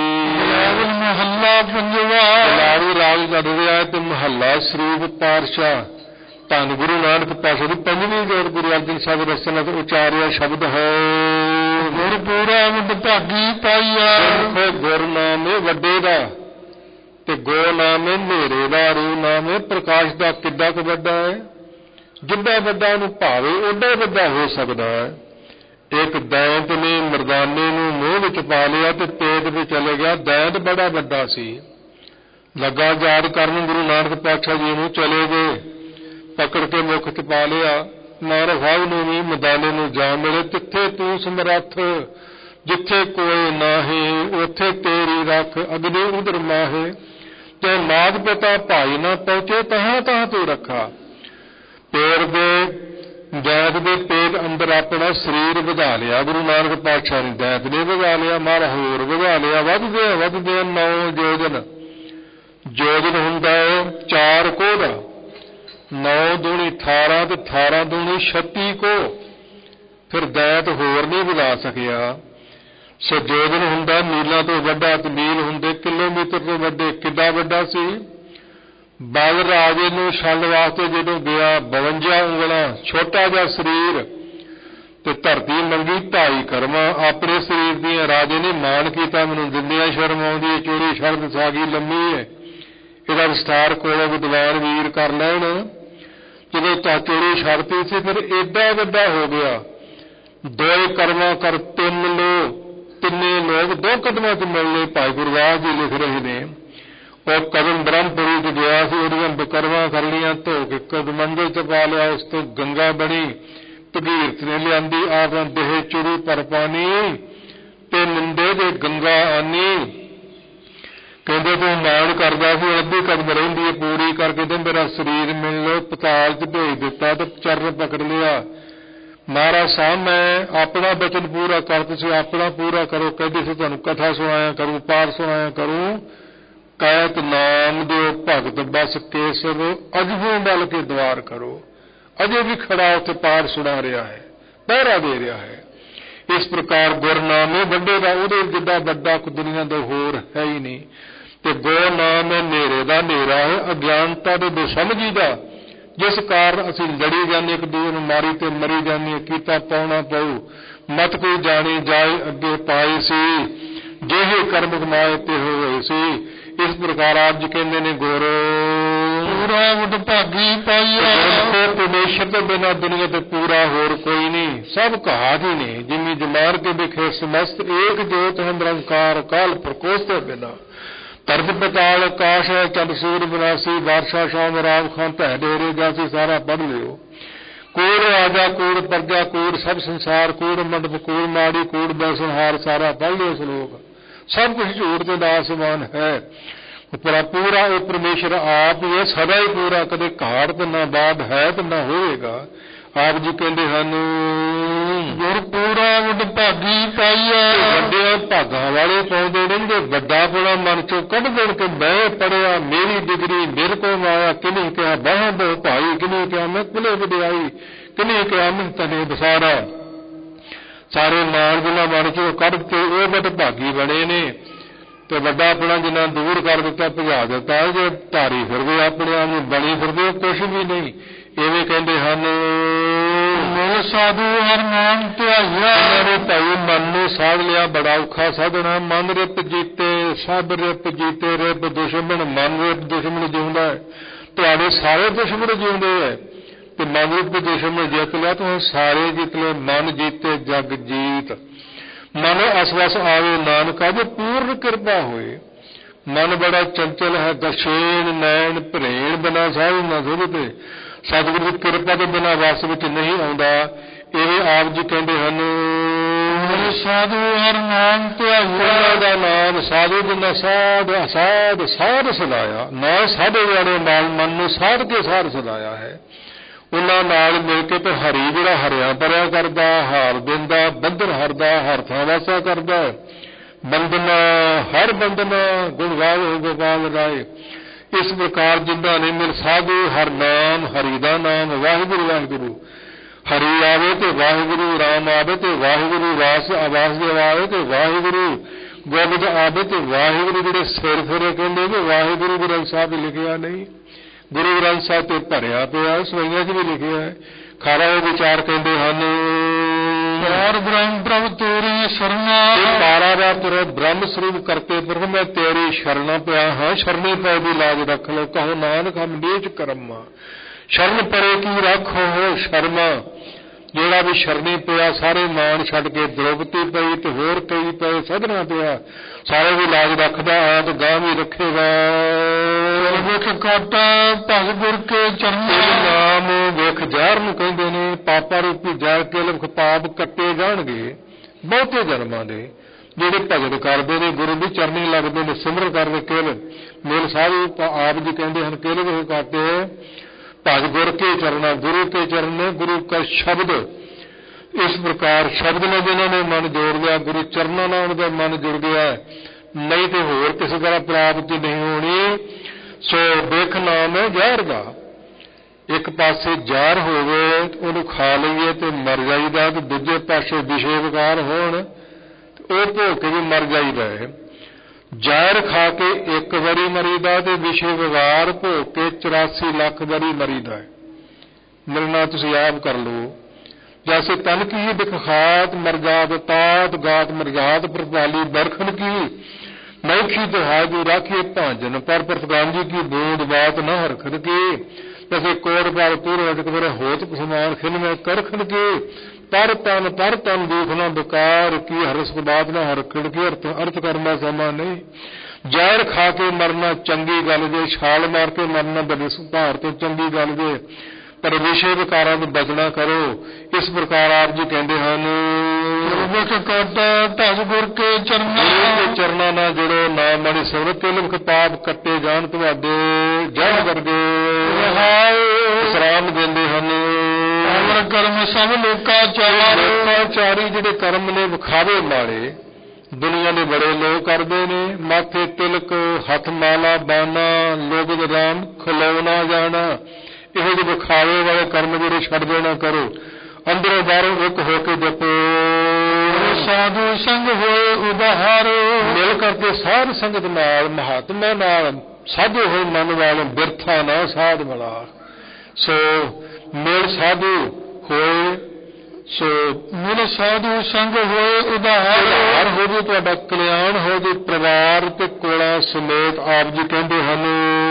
महला पंजवा लाड़ी राग चल रहा है तो महला सरूप पातशाह धन गुरु नानक पातशाह की पंजवीं जोड़ गुरु अर्जन साहब रचना उचारिया शब्द है गुरपूरा भागी पाइया गुर नाम है वड्डे दा ते गो नाम है नेरे दा रू नाम है प्रकाश दा किड्डा क वड्डा है जिड्डा वड्डा नूं भावे ओड्डा वड्डा हो सकदा है एक दैंत ने मरदाने नूं मूँह विच पा लिया ते पेट में चले गया दैंत बड़ा वड्डा सी लगा याद करन गुरु नानक पातशाह जी नूं चले गए पकड़ के मुख च पा लिया नार भाव नूं भी मदाने नूं जा मिले तिथे तू समरथ जिथे कोई नाहे उथे तेरी रख अगले उधर माहे ते नाद पिता भाई ना पहुंचे तहां तहां तू रखा पेड़ दे दैत दे पेट अंदर अपना शरीर वधा लिया गुरु नानक पातशाह ने दैत ने वधा लिया मार होर वधा लिया वधदे वधदे नौ जोजन जोजन हुंदा है चार कोह नौ दूनी अठारह तो अठारह दूनी छत्ती को फिर दैत होर नहीं बुला सकिया सो जोजन हुंदा मीलों तो वड्डा ते मील हुंदे किलोमीटर तो वड्डे किड्डा वड्डा सी बल राजे नूं छल वास्ते जदों गया बवंजा उंगलां छोटा जिहा शरीर ते धरती मंगी ढाई करमां अपने शरीर दियां राजे ने मान कीता मैनूं दिंदियां शर्म आउंदी है चोरी शर्म सागी लम्मी है इहदा विस्तार कोलों विद्वान वीर कर लैण ਜਦੋਂ ਤਾਂ ਚੋਰੀ ਛੱਡਤੀ ਸੀ ਫਿਰ ਏਡਾ ਵੱਡਾ ਹੋ ਗਿਆ। ਦੋਏ ਕਰਮਾਂ ਕਰ ਤਿੰਨ ਲੋ, ਤਿੰਨੇ ਲੋਕ ਦੋ ਕਦਮਾਂ 'ਚ ਮਿਲ ਲਏ। ਭਾਈ ਗੁਰਦਾਸ ਜੀ ਲਿਖ ਰਹੇ ਨੇ ਉਹ ਕਦਮ ਬ੍ਰਹਮਪੁਰੀ 'ਚ ਗਿਆ ਸੀ, ਉਹਦੀਆਂ ਬਕਰਮਾਂ ਕਰ ਲਈਆਂ, ਧੋ ਕੇ ਕਦਮੰਜੇ 'ਚ ਪਾ ਲਿਆ। ਉਸ ਤੋਂ ਗੰਗਾ ਬਣੀ, ਭਗੀਰਥ ਨੇ ਲਿਆਂਦੀ, ਆਪਣਾ ਦੇਹ ਚੁਰੂ ਪਰ ਪਾਣੀ ਤੇ ਨਿੰਦੇ ਦੇ ਗੰਗਾ ਆਨੀ। ਕਹਿੰਦੇ ਤੂੰ ਮਾਣ ਕਰਦਾ ਸੀ, ਅੱਧੀ ਕਦਮ ਰਹਿੰਦੀ ਹੈ ਪੂਰੀ ਕਰਕੇ ਤੇ ਮੇਰਾ ਸਰੀਰ ਮਿਲ ਲਓ। ਪਤਾਲ 'ਚ ਭੇਜ ਦਿੱਤਾ ਤੇ ਚਰਨ ਪਕੜ ਲਿਆ। ਮਹਾਰਾਜ ਸਾਹਿਬ ਮੈਂ ਆਪਣਾ ਬਚਨ ਪੂਰਾ ਕਰ, ਤੁਸੀਂ ਆਪਣਾ ਪੂਰਾ ਕਰੋ। ਕਹਿੰਦੇ ਸੀ ਤੁਹਾਨੂੰ ਕਥਾ ਸੁਣਾਇਆ ਕਰੂ, ਪਾਠ ਸੁਣਾਇਆ ਕਰੂ। ਕਹਿਤ ਨਾਮ ਦਿਓ ਭਗਤ ਬਸ ਕੇਸਰ, ਅਜਬੂ ਮਲ ਕੇ ਦਵਾਰ ਕਰੋ। ਅਜੇ ਵੀ ਖੜਾ ਉੱਥੇ ਪਾਠ ਸੁਣਾ ਰਿਹਾ ਹੈ, ਪਹਿਰਾ ਦੇ ਰਿਹਾ ਹੈ। ਇਸ ਪ੍ਰਕਾਰ ਗੁਰਨਾਮੇ ਵੱਡੇ ਦਾ ਉਹਦੇ ਜਿੱਡਾ ਵੱਡਾ ਦੁਨੀਆ ਦਾ ਹੋਰ ਹੈ ਹੀ ਨਹੀਂ। ਤੇ ਗੁਰ ਨਾਮ ਹੈ ਨੇਰੇ ਦਾ ਨੇਰਾ ਹੈ, ਅਗਿਆਨਤਾ ਦੇ ਬੇਸਮਝੀ ਦਾ, ਜਿਸ ਕਾਰਨ ਅਸੀਂ ਲੜੀ ਜਾਂਦੇ, ਇੱਕ ਦੂਜੇ ਨੂੰ ਮਾਰੀ ਤੇ ਮਰੀ ਜਾਂਦੇ। ਕੀਤਾ ਪਾਉਣਾ ਪਊ ਮਤ ਕੋਈ ਜਾਣੀ ਜਾਏ ਅੱਗੇ ਪਾਏ ਸੀ, ਜਿਹੇ ਕਰਮ ਕਮਾਏ ਤੇ ਹੋਏ ਸੀ। ਇਸ ਪ੍ਰਕਾਰ ਆਪ ਜੀ ਕਹਿੰਦੇ ਨੇ ਗੁਰ ਪੂਰਾ ਵਡਭਾਗੀ ਪਾਈਆ। ਪਰਮੇਸ਼ਰ ਤੋਂ ਬਿਨਾਂ ਦੁਨੀਆ ਤੇ ਪੂਰਾ ਹੋਰ ਕੋਈ ਨਹੀਂ, ਸਭ ਕਹਾਤ ਹੀ ਨੇ। ਜਿਮੀ ਜਮਾਰ ਕੇ ਦਿਖੇ ਸਮਸਤ ਏਕ ਜੋਤ ਹੈ ਨਿਰੰਕਾਰ ਕਾਲ ਪ੍ਰਕੋਸ਼ ਤੋਂ ਬਿਨਾਂ। ਤਰਕ ਪਤਾਲ ਆਕਾਸ਼ ਹੈ ਚੰਦ ਸੂਰ ਵਿਨਾਸੀ, ਬਾਦਸ਼ਾਹ ਸ਼ਾਮ ਰਾਮ ਖਾਨ ਭੈ ਡੇਰੇ ਜਾਸੀ। ਸਾਰਾ ਪੜ੍ਹ ਲਿਓ। ਕੂੜ ਰਾਜਾ ਕੂੜ ਪ੍ਰਜਾ ਕੂੜ ਸਭ ਸੰਸਾਰ ਕੂੜ ਮੰਡਪ ਕੂੜ ਮਾੜੀ ਕੂੜ ਬੈਸਨਹਾਰ। ਸਾਰਾ ਪੜ੍ਹ ਲਿਓ ਸ਼ਲੋਕ। ਸਭ ਕੁਝ ਝੂਠ ਤੇ ਨਾਸਮਾਨ ਹੈ। ਪਰ ਪੂਰਾ ਉਹ ਪਰਮੇਸ਼ਰ ਆਪ ਹੀ ਹੈ, ਸਦਾ ਹੀ ਪੂਰਾ, ਕਦੇ ਘਾਟ ਤੇ ਨਾ ਬਾਦ ਹੈ ਤੇ ਨਾ ਹੋਵੇਗਾ। ਆਪ ਜੀ ਕਹਿੰਦੇ ਹਨ ਗੁਰ ਪੂਰਾ ਵਡਭਾਗੀ ਪਾਈਆ। ਵੱਡੇ ਭਾਗਾਂ ਵਾਲੇ ਪਾਉਂਦੇ ਨੇ ਜਿਹੜੇ ਵੱਡਾ ਪੁਣਾ ਮਨ ਚੋਂ ਕੱਢ ਦੇਣ ਕੇ ਮੈਂ ਪੜਿਆ, ਮੇਰੀ ਡਿਗਰੀ ਮੇਰੇ ਕੋਲ ਆਇਆ। ਕਿਨੇ ਕਿਹਾ ਬਾਹਾਂ ਦੋ ਭਾਈ, ਕਿਨੇ ਕਿਹਾ ਮੈਂ ਕੁਲੇ ਵਡਿਆਈ, ਕਿਨੇ ਕਿਹਾ ਮੈਂ ਤਨੇ ਬਸਾਰਾ। ਸਾਰੇ ਮਾਣ ਜਿਹਨਾਂ ਮਨ ਚੋਂ ਕੱਢ ਕੇ ਉਹ ਵਡਭਾਗੀ ਬਣੇ ਨੇ। ਤੇ ਵੱਡਾ ਆਪਣਾ ਜਿੰਨਾ ਦੂਰ ਕਰ ਦਿੱਤਾ, ਭਜਾ ਦਿੱਤਾ। ਜੇ ਧਾਰੀ ਫਿਰਦੇ ਆਪਣੇ ਆਪ ਨੂੰ ਬਣੀ ਫਿਰਦੇ ਕੁਛ ਵੀ ਨਹੀਂ। ਇਵੇਂ ਕਹਿੰਦੇ ਹਨ ਮਿਲ ਸਾਧੂ ਹਰ ਨਾਮ ਧਿਆਇਆ। ਇਹਨਾਂ ਨੇ ਭਾਈ ਮਨ ਨੂੰ ਸਾਧ ਲਿਆ, ਬੜਾ ਔਖਾ ਸਾਧਣਾ। ਮਨ ਰਿਪ ਜੀਤੇ ਸਭ ਰਿਪ ਜੀਤੇ, ਰਿਪ ਦੁਸ਼ਮਣ ਮਨ ਰਿਪ ਦੁਸ਼ਮਣ ਜਿਉਂਦਾ ਹੈ। ਤੁਹਾਡੇ ਸਾਰੇ ਦੁਸ਼ਮਣ ਜਿਉਂਦੇ ਹੈ ਤੇ ਮਨ ਰਿਪ ਦੁਸ਼ਮਣ ਜਿੱਤ ਲਿਆ ਤਾਂ ਸਾਰੇ ਜਿੱਤ ਲਏ। ਮਨ ਜੀਤੇ ਜਗ ਜੀਤ। ਮਨ ਅਸਵਸ ਆਵੇ ਨਾਨਕਾ ਜੇ ਪੂਰਨ ਕਿਰਪਾ ਹੋਏ। ਮਨ ਬੜਾ ਚੰਚਲ ਹੈ, ਦਸ਼ੇਣ ਨੈਣ ਭਰੇਣ ਬਿਨਾ ਸਾਧ ਨਾ ਸੁਭਤੇ। ਸਤਿਗੁਰੂ ਦੀ ਕਿਰਪਾ ਤੋਂ ਬਿਨਾਂ ਵਸ ਵਿੱਚ ਨਹੀਂ ਆਉਂਦਾ। ਇਹ ਆਪ ਜੀ ਕਹਿੰਦੇ ਹਨ ਸਾਧੂ ਹਰ ਨਾਮ ਧਿਆਇਆ। ਦਾ ਨਾਮ ਸਾਧੂ ਜਿੰਨਾ ਸਾਧ ਸਾਧ ਸਾਧ ਸਦਾਇਆ। ਨਾ ਸਾਧੇ ਵਾਲੇ ਨਾਲ ਮਨ ਨੂੰ ਸਾਧ ਕੇ ਸਾਧ ਸਦਾਇਆ ਹੈ। ਉਹਨਾਂ ਨਾਲ ਮਿਲ ਕੇ ਤੇ ਹਰੀ ਜਿਹੜਾ ਹਰਿਆ ਭਰਿਆ ਕਰਦਾ, ਹਾਰ ਦਿੰਦਾ, ਬੰਧਨ ਹਰਦਾ, ਹਰ ਥਾਂ ਵਾਸਾ ਕਰਦਾ। ਬੰਦਨਾ ਹਰ ਬੰਦਨਾ ਗੁਣ ਗਾਵੇ ਹੋ ਗੋਪਾਲ ਰਾਏ। ਇਸ ਪ੍ਰਕਾਰ ਜਿੰਨਾਂ ਨੇ ਮਿਲ ਸਾਧੂ ਹਰ ਨਾਮ, ਹਰੀ ਦਾ ਨਾਮ, ਵਾਹਿਗੁਰੂ ਵਾਹਿਗੁਰੂ। ਹਰੀ ਆਵੇ ਤੇ ਵਾਹਿਗੁਰੂ, ਰਾਮ ਆਵੇ ਤੇ ਵਾਹਿਗੁਰੂ, ਵਾਸ ਵਾਸਦੇਵ ਆਵੇ ਤੇ ਵਾਹਿਗੁਰੂ, ਗੋਬਿੰਦ ਆਵੇ ਤੇ ਵਾਹਿਗੁਰੂ। ਜਿਹੜੇ ਸਿਰ ਫੇਰੇ ਕਹਿੰਦੇ ਕਿ ਵਾਹਿਗੁਰੂ ਗੁਰੂ ਗ੍ਰੰਥ ਸਾਹਿਬ ਲਿਖਿਆ ਨਹੀਂ, ਗੁਰੂ ਗ੍ਰੰਥ ਸਾਹਿਬ ਤੇ ਭਰਿਆ ਪਿਆ, ਸਵਈਆਂ 'ਚ ਵੀ ਲਿਖਿਆ ਹੈ। ਖਾਰਾ ਉਹ ਵਿਚਾਰ ਕਹਿੰਦੇ ਹਨ ਔਰ ਬ੍ਰਹਮ ਪ੍ਰਭ ਤੇਰੀ ਸ਼ਰਨਾ। ਪਾਰਾਵਾਰ ਤੁਰੇ ਬ੍ਰਹਮ ਸਰੂਪ ਕਰਤੇ ਪ੍ਰਭ ਮੈਂ ਤੇਰੀ ਸ਼ਰਨਾ ਪਿਆ ਹਾਂ। ਸ਼ਰਨੇ ਪੈ ਦੀ ਲਾਜ ਰੱਖ ਲੋ, ਕਹੋ ਨਾਨਕ ਹਮ ਨੀਚ ਕਰਮਾ। ਸ਼ਰਨ ਪਰੇ ਕੀ ਰੱਖੋ ਹੋ ਸ਼ਰਮਾ। ਜਿਹੜਾ ਵੀ ਸ਼ਰਨੀ ਪਿਆ ਸਾਰੇ ਮਾਣ ਛੱਡ ਕੇ ਦ੍ਰੋਪਤੀ ਪਈ ਤੇ ਹੋਰ ਕਈ ਪਏ ਸਧਨਾ ਪਿਆ, ਸਾਰੇ ਦੀ ਲਾਜ ਰੱਖਦਾ ਆਪ ਗਾਂ ਵੀ ਰੱਖੇਗਾ। ਵੇਖ ਕਾਟਾ ਭਗ ਗੁਰ ਕੇ ਚਰਨਾਂ। ਨਾਮ ਵੇਖ ਜ਼ਹਿਰ ਨੂੰ ਕਹਿੰਦੇ ਨੇ। ਪਾਪਾ ਰੂਪੀ ਜ਼ਹਿਰ ਕੇ ਲਖ ਪਾਪ ਕੱਟੇ ਜਾਣਗੇ ਬਹੁਤੇ ਜਨਮਾਂ ਦੇ। ਜਿਹੜੇ ਭਗਤ ਕਰਦੇ ਨੇ ਗੁਰੂ ਦੀ ਚਰਨੀ ਲੱਗਦੇ ਨੇ, ਸਿਮਰਨ ਕਰਦੇ ਕੇਲ ਮੇਲ ਸਾਧੂ ਆਪ ਜੀ ਕਹਿੰਦੇ ਹਨ ਕੇਲ ਵੇਖ ਕਾਟੇ ਭਗ ਗੁਰ ਕੇ ਚਰਨਾ। ਗੁਰੂ ਕੇ ਚਰਨ, ਗੁਰੂ ਕਾ ਸ਼ਬਦ। ਇਸ ਪ੍ਰਕਾਰ ਸ਼ਬਦ ਨਾਲ ਜਿਹਨਾਂ ਨੇ ਮਨ ਜੋੜ ਲਿਆ, ਗੁਰੂ ਚਰਨਾਂ ਨਾਲ ਉਹਦਾ ਮਨ ਜੁੜ ਗਿਆ, ਨਹੀਂ ਤੇ ਹੋਰ ਕਿਸੇ ਤਰ੍ਹਾਂ ਪ੍ਰਾਪਤੀ ਨਹੀਂ ਹੋਣੀ। ਸੋ ਦੇਖ ਨਾਮ ਹੈ ਜ਼ਹਿਰ ਦਾ। ਇੱਕ ਪਾਸੇ ਜ਼ਹਿਰ ਹੋਵੇ ਉਹਨੂੰ ਖਾ ਲਈਏ ਤੇ ਮਰ ਜਾਈਦਾ, ਤੇ ਦੂਜੇ ਪਾਸੇ ਵਿਸ਼ੇ ਵਿਕਾਰ ਹੋਣ ਉਹ ਭੋਗ ਕੇ ਵੀ ਮਰ ਜਾਈਦਾ ਹੈ। ਜ਼ਹਿਰ ਖਾ ਕੇ ਇੱਕ ਵਾਰੀ ਮਰੀਦਾ ਤੇ ਵਿਸ਼ੇ ਵਿਕਾਰ ਭੋਗ ਕੇ ਚੁਰਾਸੀ ਲੱਖ ਵਾਰੀ ਮਰੀਦਾ ਹੈ। ਮਿਲਣਾ ਤੁਸੀਂ ਆਪ ਕਰ ਲਓ। ਜੈਸੇ ਤਨ ਕੀ ਦਿਖਾਤ ਮਰਜਾਤ ਤਾਤ ਗਾਤ ਮਰਜਾਤ ਪ੍ਰਪਾਲੀ ਬਰਖਨ ਕੀ ਮੈਖੀ ਦੁਹਾਜੂ ਰਾਖੇ ਭਾਂਜਨ ਪਰ ਪ੍ਰਤਗਾਂਜੀ ਕੀ ਬੂੰਦ ਬਾਤ ਨਾ ਹਰਖਤ ਕੀ। जैसे कोड़ पार पूर्वज मेरे होत समान खिल में कर खन के पर तन पर तन देखना बेकार की हरस बात ना हर खिड़ के अर्थ अर्थ करना समा नहीं जहर खा के मरना चंगी गल जे छाल मार के मरना बड़े सुधार तो चंगी गल जे पर विषय विकारां तो बचना करो। इस प्रकार आप जी कहते हैं ढज गुर के चरना ना जुड़ो ना माड़ी सुरत लिख पाप कट्टे जान तुहाडे जहर वर्गे विश्राम देंदे हन। कर्म सब लोकाचारी जिहड़े कर्म ने विखावे वाले दुनिया के बड़े लोग करते ने माथे तिलक हथ माला बाना लोग राम खिलौना जाना ਇਹੋ ਜਿਹੇ ਵਿਖਾਵੇ वाले कर्म ਜਿਹੜੇ ਛੱਡ ਦੇਣਾ करो। अंदरों बाहरों एक होके जपो साधु संग होए उदाहर मिल करके साध संगत नाल महात्मा नाल साधु होए मन वाले बिरथा ना साध बड़ा सो मिल साधु होए सो मिल साधु संग होए उदाहर हो जी तुहाडा कल्याण हो जी परिवार ते कोला समेत। आप जी कहते हैं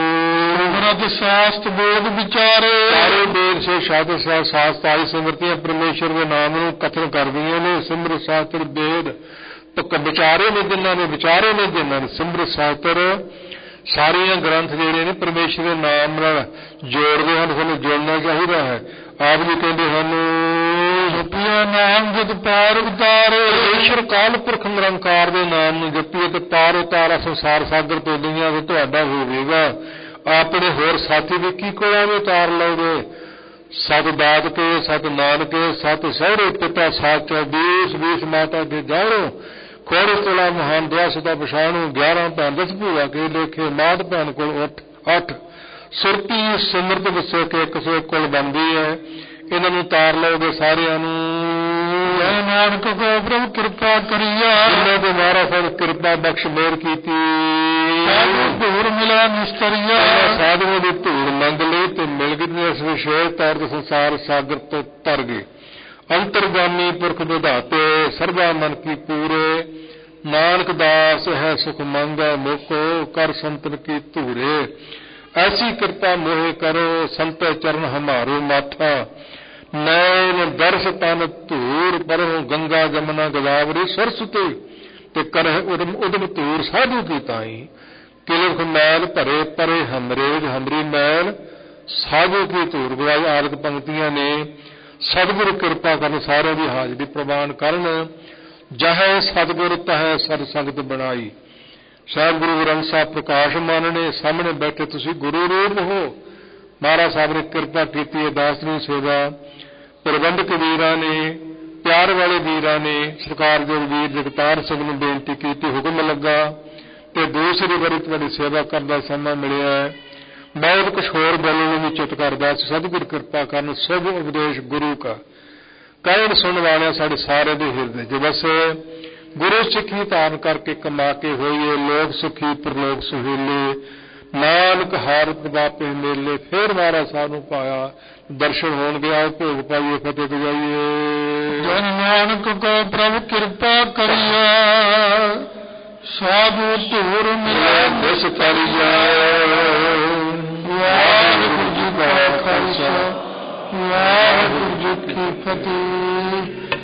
शास्त्र वेद विचारे सारे वेद से शास्त्र शास्त्र आई सिमरतियां परमेश्वर के नाम नूं कथन करदियां ने। सिमरत शास्त्र वेद तो विचारे ने जिन्हां ने विचारे ने जिन्हां ने सिमरत शास्त्र सारिया ग्रंथ जिहड़े ने परमेश्वर के नाम नाल जोड़दे हन। सानूं जोड़ना चाहिए है। आप जी कहते हैं जपिया नाम जद पार उतारे ईश्वर काल पुरख निरंकार के नाम नूं जपीए ते पार उतारा संसार सागर तो दुनिया ते तुहाडा होवेगा। अपने होर साथी भी की कोला भी उतार लोगे। सत दादके सत नानके सत सहरे पिता सत बीस बीस माता के जानो खोड़ कोला महान दया सदा पछाणु ग्यारह भैन दस भूआ के लेखे मात भैन को अठ अठ सुरती सिमरत बसे के एक सौ एक कुल बनती है। इन्होंने उतार लोगे सारिया नानक को प्रभु कृपा करिया जिन्हें को महाराज साहब कृपा बख्श मेहर की धूर मिला निस्तरिया साधुओं की धूर मंग ली तो मिल गई। इस विशेष तौर पर संसार सागर तो तर गए। अंतर्गामी पुरख विधाते सर्वा मन की पूरे नानक दास है सुख मंगा मोको कर संतन की धूरे। ऐसी कृपा मोहे करो संत चरण हमारो माथा नैन दर्श तन धूर पर गंगा जमुना गोदावरी सरस्वती ते कर उदम उदम धूर साधु की ताई किलख मैल भरे परे हमरेज हमरी मैल साधु की धूर गवाई। आदि पंक्तियां ने सतगुरु कृपा करन सारे की हाजरी प्रवान करन जहे सतगुरु तहे सत संगत बनाई। साहब गुरु ग्रंथ साहब प्रकाश मानने सामने बैठे तुसी गुरु रूप हो। महाराज साहब ने कृपा की है दास की सेवा प्रबंधक वीरां ने प्यार वाले वीरां ने सरकार जो वीर जगतार सिंह ने बेनती की हुक्म लगा तो दूसरी बारी तुहाडी सेवा करने समा मिलिया है। बहुत कुछ होर बोलने भी चित करदा सतगुरु कृपा करन शुभ उपदेश गुरु का कहण सुन वाले साढ़े सारे दे हिरदे जो बस गुरु सिक्खी धारण करके कमा के होइए लोग सुखी प्रलोक सुहेले नानक हार प्रभापे मेले। फिर महाराज साहब नूं पाया दर्शन होण गया भोग पाइए फतेह बजाइए। जन नानक को प्रभु कृपा करिया साधु धूर मिले दिस करिया। वाहिगुरू जी का खालसा वाहिगुरू जी की फतेह।